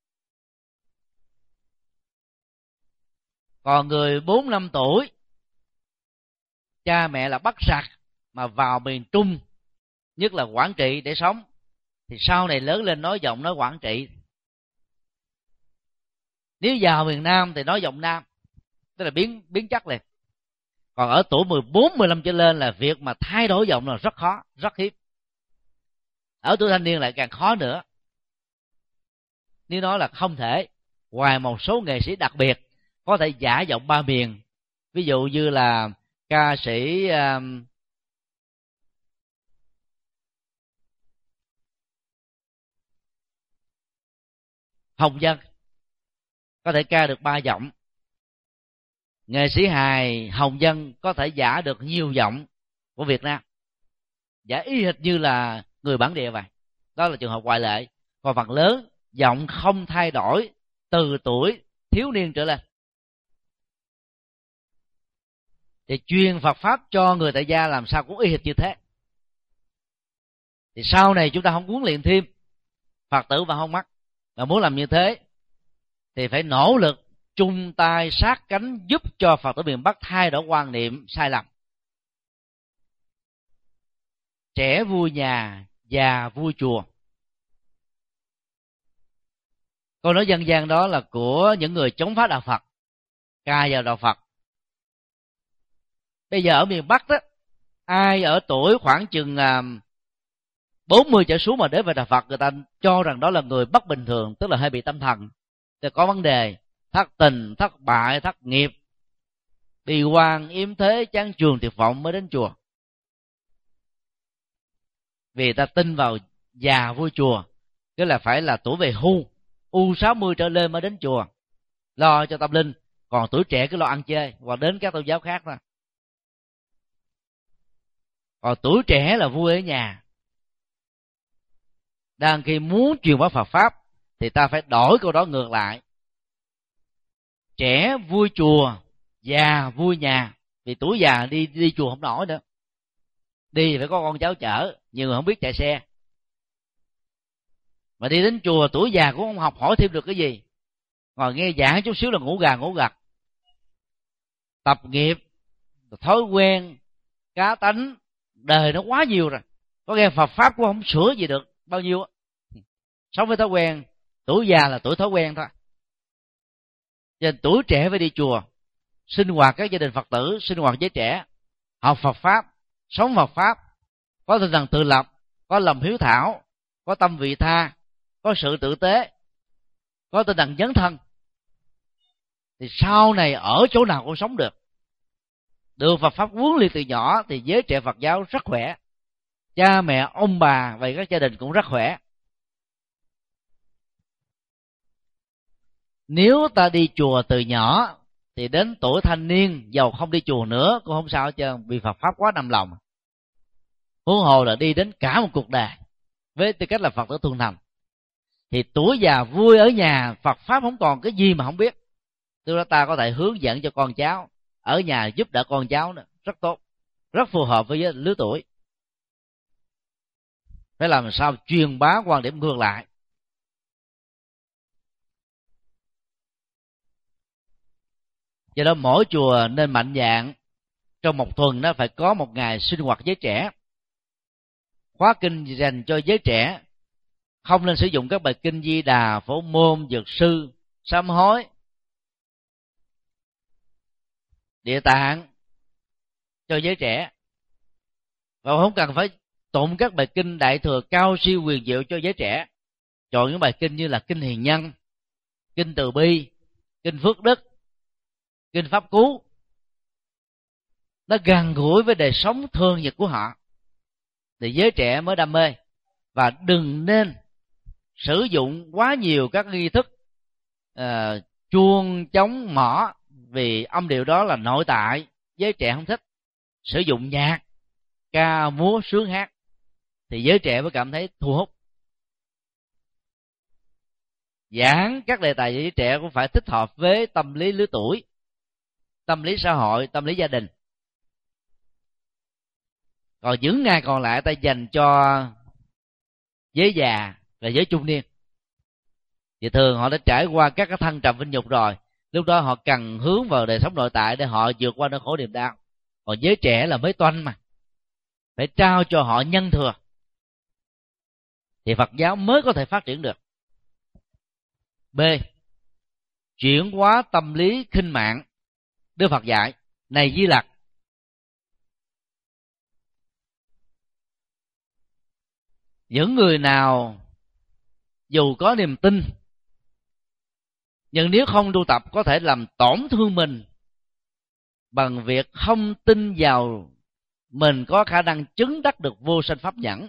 Còn người 4, 5 tuổi, cha mẹ là Bắc Sặc mà vào miền Trung, nhất là Quảng Trị để sống, thì sau này lớn lên nói giọng nói Quảng Trị. Nếu vào miền Nam thì nói giọng Nam, tức là biến chất liền. Còn ở tuổi 14, 15 trở lên là việc mà thay đổi giọng là rất khó, rất hiếm. Ở tuổi thanh niên lại càng khó nữa. Nếu nói là không thể, ngoài một số nghệ sĩ đặc biệt có thể giả giọng ba miền, ví dụ như là ca sĩ Hồng Vân có thể ca được 3 giọng. Nghệ sĩ hài Hồng Vân có thể giả được nhiều giọng của Việt Nam, giả y hệt như là người bản địa vậy. Đó là trường hợp ngoại lệ. Còn phần lớn giọng không thay đổi từ tuổi thiếu niên trở lên. Thì truyền Phật pháp cho người tại gia làm sao cũng y hệt như thế. Thì sau này chúng ta không huấn luyện thêm Phật tử và không mắc, mà muốn làm như thế thì phải nỗ lực chung tay sát cánh giúp cho Phật tử miền Bắc thay đổi quan niệm sai lầm. Trẻ vui nhà, già vui chùa. Câu nói dân gian đó là của những người chống phá đạo Phật, ca vào đạo Phật. Bây giờ ở miền Bắc đó, ai ở tuổi khoảng chừng 40 trở xuống mà đến với đạo Phật, người ta cho rằng đó là người bất bình thường, tức là hơi bị tâm thần, thì có vấn đề, thất tình, thất bại, thất nghiệp, bi quan, yếm thế, chán chường, tuyệt vọng mới đến chùa. Vì ta tin vào già vui chùa, tức là phải là tuổi về hưu, U60 trở lên mới đến chùa lo cho tâm linh, còn tuổi trẻ cứ lo ăn chơi hoặc đến các tôn giáo khác thôi. Còn tuổi trẻ là vui ở nhà. Đang khi muốn truyền bá Phật pháp thì ta phải đổi câu đó ngược lại: trẻ vui chùa, già vui nhà. Vì tuổi già đi chùa không nổi nữa, đi phải có con cháu chở, nhiều người không biết chạy xe, mà đi đến chùa tuổi già cũng không học hỏi thêm được cái gì, ngồi nghe giảng chút xíu là ngủ gà ngủ gật. Tập nghiệp, thói quen, cá tánh, đời nó quá nhiều rồi, có nghe Phật pháp cũng không sửa gì được bao nhiêu. Sống với thói quen, tuổi già là tuổi thói quen thôi. Cho nên tuổi trẻ phải đi chùa, sinh hoạt các gia đình Phật tử, sinh hoạt với trẻ, học Phật pháp, sống Phật pháp, có tinh thần tự lập, có lòng hiếu thảo, có tâm vị tha, có sự tử tế, có tinh thần dấn thân, thì sau này ở chỗ nào cũng sống được. Được Phật pháp huấn luyện từ nhỏ thì giới trẻ Phật giáo rất khỏe, cha mẹ ông bà và các gia đình cũng rất khỏe. Nếu ta đi chùa từ nhỏ thì đến tuổi thanh niên dầu không đi chùa nữa cũng không sao hết trơn, vì Phật pháp quá nằm lòng. Huống hồ là đi đến cả một cuộc đời với tư cách là Phật tử thuần thành. Thì tuổi già vui ở nhà, Phật pháp không còn cái gì mà không biết, từ đó ta có thể hướng dẫn cho con cháu ở nhà, giúp đỡ con cháu nữa, rất tốt, rất phù hợp với lứa tuổi. Phải làm sao truyền bá quan điểm ngược lại. Do đó mỗi chùa nên mạnh dạn trong một tuần nó phải có một ngày sinh hoạt giới trẻ, khóa kinh dành cho giới trẻ. Không nên sử dụng các bài kinh Di Đà, Phổ Môn, Dược Sư, Sám Hối, Địa Tạng cho giới trẻ, và không cần phải tụng các bài kinh Đại Thừa cao siêu huyền diệu cho giới trẻ. Chọn những bài kinh như là kinh Hiền Nhân, kinh Từ Bi, kinh Phước Đức, kinh Pháp Cú, nó gần gũi với đời sống thường nhật của họ thì giới trẻ mới đam mê. Và đừng nên sử dụng quá nhiều các nghi thức chuông, trống, mõ, vì âm điệu đó là nội tại, giới trẻ không thích. Sử dụng nhạc, ca, múa, sướng hát thì giới trẻ mới cảm thấy thu hút. Giảng các đề tài giới trẻ cũng phải thích hợp với tâm lý lứa tuổi, tâm lý xã hội, tâm lý gia đình. Còn những ngày còn lại ta dành cho giới già và giới trung niên, thì thường họ đã trải qua các cái thăng trầm vinh nhục rồi, lúc đó họ cần hướng vào đời sống nội tại để họ vượt qua nỗi khổ niềm đau. Còn giới trẻ là mới toanh mà, phải trao cho họ nhân thừa thì Phật giáo mới có thể phát triển được. B. Chuyển hóa tâm lý khinh mạng. Đức Phật dạy: này Di Lặc, những người nào dù có niềm tin, nhưng nếu không tu tập có thể làm tổn thương mình bằng việc không tin vào mình có khả năng chứng đắc được vô sanh pháp nhẫn.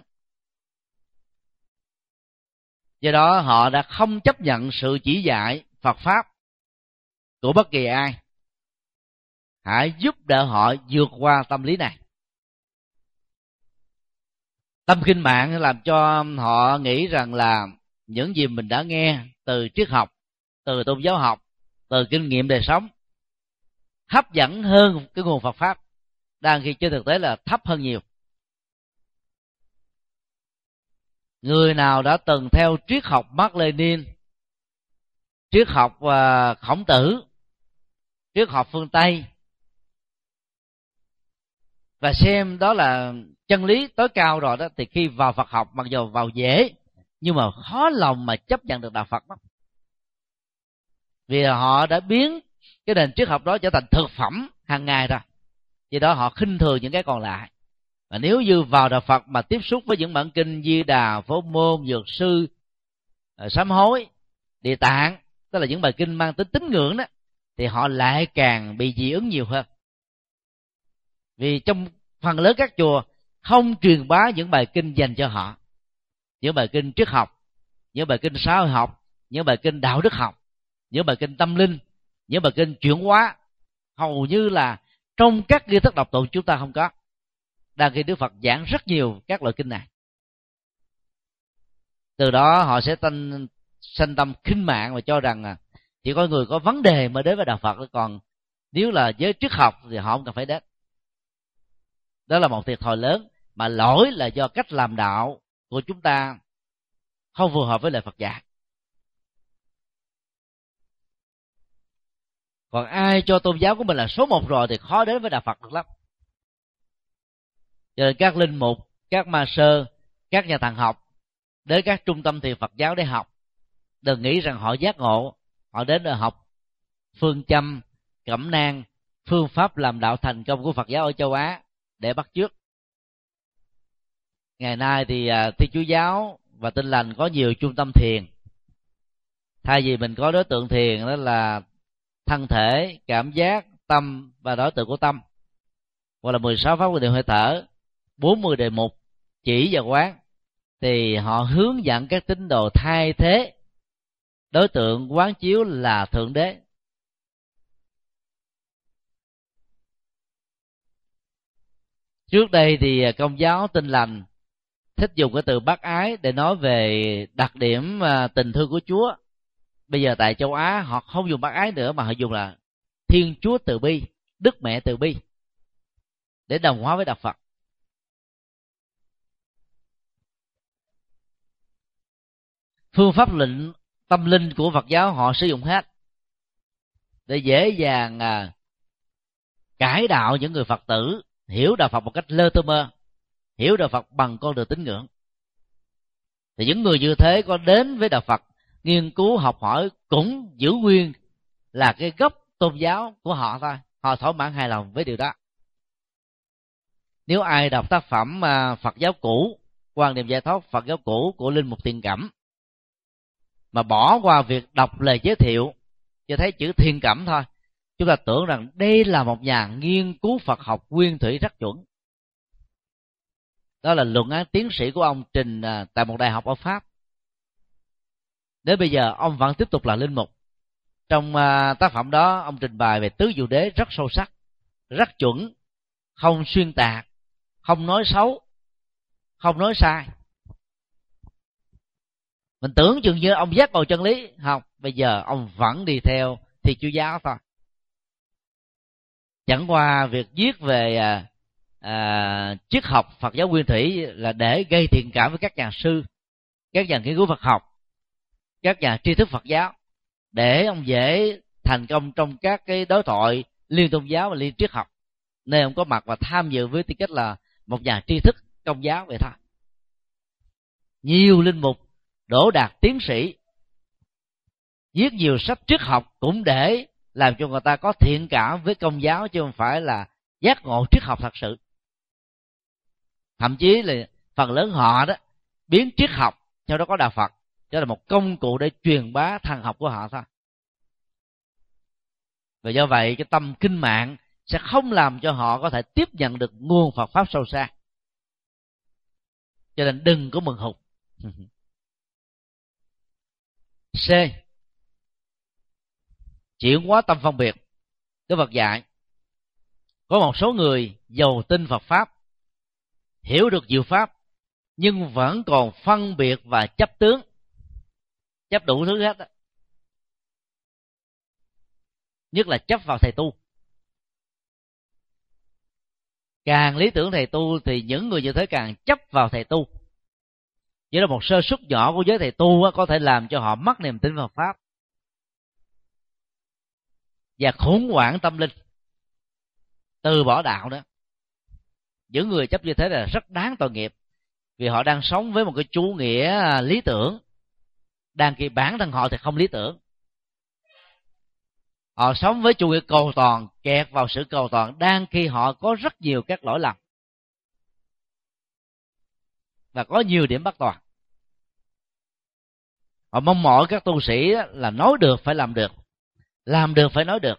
Do đó họ đã không chấp nhận sự chỉ dạy Phật Pháp của bất kỳ ai. Hãy giúp đỡ họ vượt qua tâm lý này. Tâm khinh mạng làm cho họ nghĩ rằng là những gì mình đã nghe từ triết học, từ tôn giáo học, từ kinh nghiệm đời sống hấp dẫn hơn cái nguồn Phật Pháp, đang khi trên thực tế là thấp hơn nhiều. Người nào đã từng theo triết học Mác Lênin, triết học Khổng Tử, triết học phương Tây, và xem đó là chân lý tối cao rồi đó, thì khi vào Phật học mặc dù vào dễ nhưng mà khó lòng mà chấp nhận được đạo Phật lắm. Vì họ đã biến cái nền triết học đó trở thành thực phẩm hàng ngày rồi, vì đó họ khinh thường những cái còn lại. Và nếu như vào đạo Phật mà tiếp xúc với những bản kinh Di Đà, Phổ Môn, Dược Sư, Sám Hối, Địa Tạng, tức là những bài kinh mang tính tín ngưỡng đó, thì họ lại càng bị dị ứng nhiều hơn. Vì trong phần lớn các chùa không truyền bá những bài kinh dành cho họ, những bài kinh triết học, những bài kinh xã hội học, những bài kinh đạo đức học, những bài kinh tâm linh, những bài kinh chuyển hóa, hầu như là trong các nghi thức đọc tụng chúng ta không có. Đang khi Đức Phật giảng rất nhiều các loại kinh này, từ đó họ sẽ sanh tâm khinh mạng và cho rằng chỉ có người có vấn đề mới đến với đạo Phật, còn nếu là với triết học thì họ không cần phải đến. Đó là một thiệt thòi lớn, mà lỗi là do cách làm đạo của chúng ta không phù hợp với lời Phật dạy. Còn ai cho tôn giáo của mình là số một rồi thì khó đến với đạo Phật được lắm. Cho nên các linh mục, các ma sơ, các nhà thần học đến các trung tâm thiền Phật giáo để học, đừng nghĩ rằng họ giác ngộ. Họ đến để học phương châm, cẩm nang, phương pháp làm đạo thành công của Phật giáo ở châu Á để bắt chước. Ngày nay thì Thiên Chúa giáo và Tin Lành có nhiều trung tâm thiền. Thay vì mình có đối tượng thiền đó là thân thể, cảm giác, tâm và đối tượng của tâm, hoặc là 16 pháp của điều hơi thở, 40 đề mục chỉ và quán, thì họ hướng dẫn các tín đồ thay thế đối tượng quán chiếu là Thượng Đế. Trước đây thì Công giáo Tin Lành thích dùng cái từ bác ái để nói về đặc điểm tình thương của Chúa. Bây giờ tại châu Á họ không dùng bác ái nữa, mà họ dùng là Thiên Chúa từ bi, Đức Mẹ từ bi, để đồng hóa với đạo Phật. Phương pháp lệnh tâm linh của Phật giáo họ sử dụng hết để dễ dàng cải đạo những người Phật tử hiểu đạo Phật một cách lơ tơ mơ, hiểu đạo Phật bằng con đường tín ngưỡng. Thì những người như thế có đến với đạo Phật nghiên cứu học hỏi cũng giữ nguyên là cái gốc tôn giáo của họ thôi, họ thỏa mãn hài lòng với điều đó. Nếu ai đọc tác phẩm Phật giáo cũ, Quan Niệm Giải Thoát Phật giáo cũ của Linh Mục Thiền Cẩm, mà bỏ qua việc đọc lời giới thiệu, cho thấy chữ Thiền Cẩm thôi, chúng ta tưởng rằng đây là một nhà nghiên cứu Phật học nguyên thủy rất chuẩn. Đó là luận án tiến sĩ của ông trình tại một đại học ở Pháp. Đến bây giờ ông vẫn tiếp tục là linh mục. Trong tác phẩm đó ông trình bày về tứ diệu đế rất sâu sắc, rất chuẩn, không xuyên tạc, không nói xấu, không nói sai. Mình tưởng chừng như ông giác ngộ chân lý, không, bây giờ ông vẫn đi theo Thiên Chúa giáo thôi. Chẳng qua việc viết về triết học Phật giáo nguyên thủy là để gây thiện cảm với các nhà sư, các nhà nghiên cứu Phật học, các nhà tri thức Phật giáo, để ông dễ thành công trong các cái đối thoại liên tôn giáo và liên triết học, nên ông có mặt và tham dự với tư cách là một nhà tri thức công giáo vậy thôi. Nhiều linh mục đỗ đạt tiến sĩ viết nhiều sách triết học cũng để làm cho người ta có thiện cảm với công giáo, chứ không phải là giác ngộ triết học thật sự. Thậm chí là phần lớn họ đó biến triết học cho đó có đạo Phật, cho là một công cụ để truyền bá thần học của họ thôi. Và do vậy cái tâm kinh mạng sẽ không làm cho họ có thể tiếp nhận được nguồn Phật pháp sâu xa. Cho nên đừng có mừng hụt. C. Chuyển hóa tâm phân biệt. Đức Phật dạy có một số người giàu tin Phật pháp, hiểu được diệu pháp, nhưng vẫn còn phân biệt và chấp tướng, chấp đủ thứ hết đó. Nhất là chấp vào thầy tu. Càng lý tưởng thầy tu thì những người như thế càng chấp vào thầy tu. Chỉ là một sơ suất nhỏ của giới thầy tu có thể làm cho họ mất niềm tin vào pháp và khủng hoảng tâm linh, từ bỏ đạo đó. Những người chấp như thế là rất đáng tội nghiệp, vì họ đang sống với một cái chủ nghĩa lý tưởng, đang khi bản thân họ thì không lý tưởng. Họ sống với chủ nghĩa cầu toàn, kẹt vào sự cầu toàn, đang khi họ có rất nhiều các lỗi lầm và có nhiều điểm bất toàn. Họ mong mỏi các tu sĩ là nói được phải làm được phải nói được.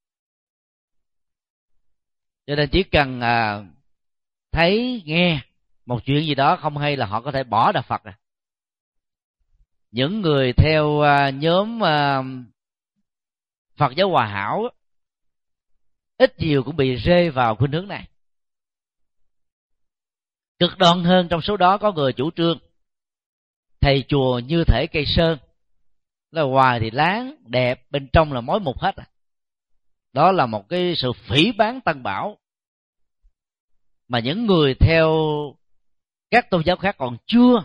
Cho nên chỉ cần thấy nghe một chuyện gì đó không hay là họ có thể bỏ đạo Phật. Những người theo nhóm Phật giáo Hòa Hảo ít nhiều cũng bị rơi vào khuynh hướng này. Cực đoan hơn, trong số đó có người chủ trương thầy chùa như thể cây sơn, là ngoài thì láng đẹp, bên trong là mối mục hết. Đó là một cái sự phỉ báng Tăng Bảo mà những người theo các tôn giáo khác còn chưa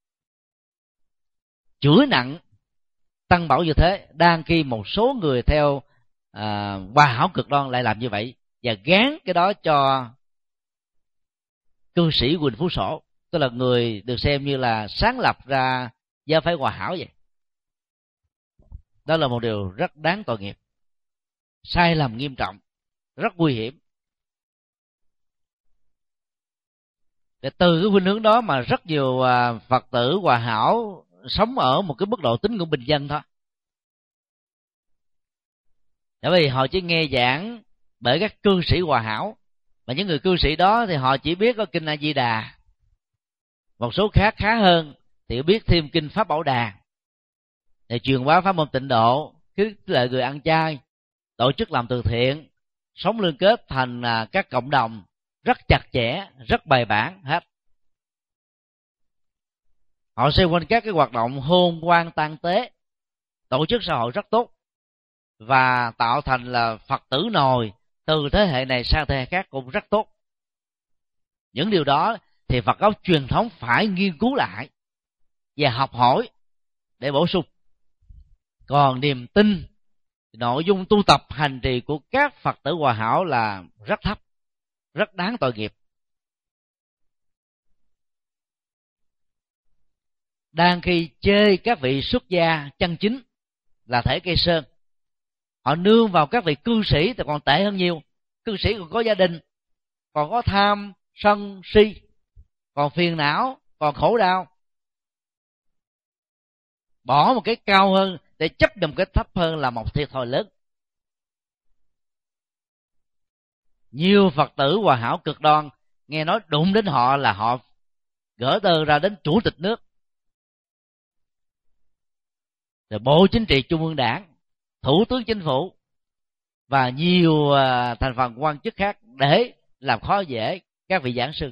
chửi nặng Tăng Bảo như thế, đang khi một số người theo Hòa Hảo cực đoan lại làm như vậy và gán cái đó cho cư sĩ Huỳnh Phú Sổ, tức là người được xem như là sáng lập ra giáo phái Hòa Hảo vậy. Đó là một điều rất đáng tội nghiệp, sai lầm nghiêm trọng, rất nguy hiểm. Để từ cái khuynh hướng đó mà rất nhiều Phật tử Hòa Hảo sống ở một cái mức độ tín ngưỡng bình dân thôi. Bởi vì họ chỉ nghe giảng bởi các cư sĩ Hòa Hảo, mà những người cư sĩ đó thì họ chỉ biết có kinh A Di Đà, một số khác khá hơn thì biết thêm kinh Pháp Bảo Đàn, để truyền bá pháp môn Tịnh Độ, khích lệ người ăn chay, tổ chức làm từ thiện, sống liên kết thành các cộng đồng rất chặt chẽ, rất bài bản hết. Họ xoay quanh các cái hoạt động hôn quan tang tế, tổ chức xã hội rất tốt, và tạo thành là Phật tử nồi từ thế hệ này sang thế hệ khác cũng rất tốt. Những điều đó thì Phật giáo truyền thống phải nghiên cứu lại và học hỏi để bổ sung. Còn niềm tin, nội dung tu tập hành trì của các Phật tử Hòa Hảo là rất thấp, rất đáng tội nghiệp. Đang khi chê các vị xuất gia chân chính là thể cây sơn, họ nương vào các vị cư sĩ thì còn tệ hơn nhiều. Cư sĩ còn có gia đình, còn có tham sân si, còn phiền não, còn khổ đau. Bỏ một cái cao hơn để chấp nhận một cái thấp hơn là một thiệt thòi lớn. Nhiều Phật tử Hòa Hảo cực đoan nghe nói đụng đến họ là họ gỡ tờ ra đến chủ tịch nước, rồi Bộ Chính trị Trung ương Đảng, Thủ tướng Chính phủ và nhiều thành phần quan chức khác để làm khó dễ các vị giảng sư.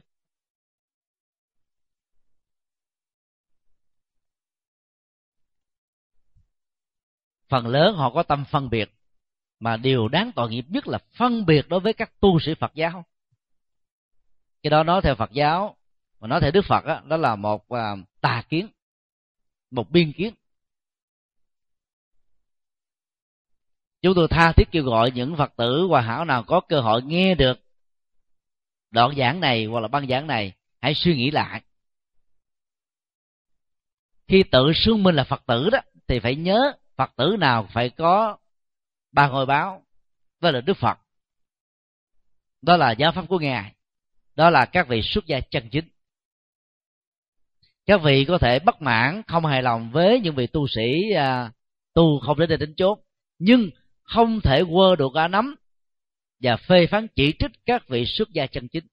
Phần lớn họ có tâm phân biệt, mà điều đáng tội nghiệp nhất là phân biệt đối với các tu sĩ Phật giáo. Cái đó nói theo Phật giáo, mà nói theo Đức Phật đó là một tà kiến, một biên kiến. Chúng tôi tha thiết kêu gọi những Phật tử Hòa Hảo nào có cơ hội nghe được đoạn giảng này hoặc là băng giảng này, hãy suy nghĩ lại. Khi tự xưng mình là Phật tử đó thì phải nhớ Phật tử nào phải có ba ngôi báo, đó là Đức Phật, đó là giáo pháp của Ngài, đó là các vị xuất gia chân chính. Các vị có thể bất mãn, không hài lòng với những vị tu sĩ tu không đến đây đến chốn, nhưng không thể quơ được cả nắm và phê phán chỉ trích các vị xuất gia chân chính.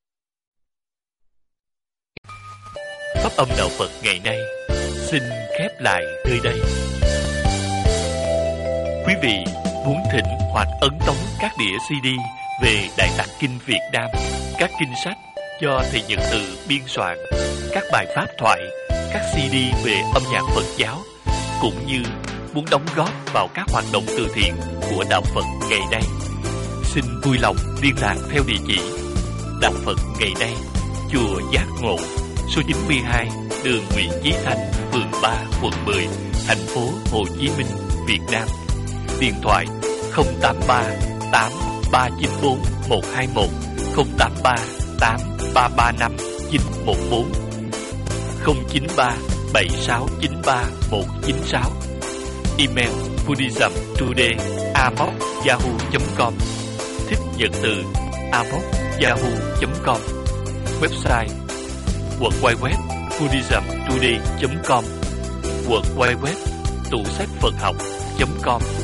Pháp âm đạo Phật ngày nay xin khép lại nơi đây. Quý vị muốn thỉnh hoặc ấn tống các đĩa CD về Đại Tạng Kinh Việt Nam, các kinh sách do thầy Nhật Từ biên soạn, các bài pháp thoại, các CD về âm nhạc Phật giáo, cũng như muốn đóng góp vào các hoạt động từ thiện của đạo Phật ngày nay, xin vui lòng liên lạc theo địa chỉ Đạo Phật ngày nay, chùa Giác Ngộ, số 92, đường Nguyễn Chí Thanh, phường 3, quận 10, thành phố Hồ Chí Minh, Việt Nam. Điện thoại 083 8394 121, 083 8335 914, 093 7693 196. Email buddhismtoday@yahoo.com, thích Nhật Từ @yahoo.com. Website www.buddhismtoday.com, www.tủ sách Phật học.com.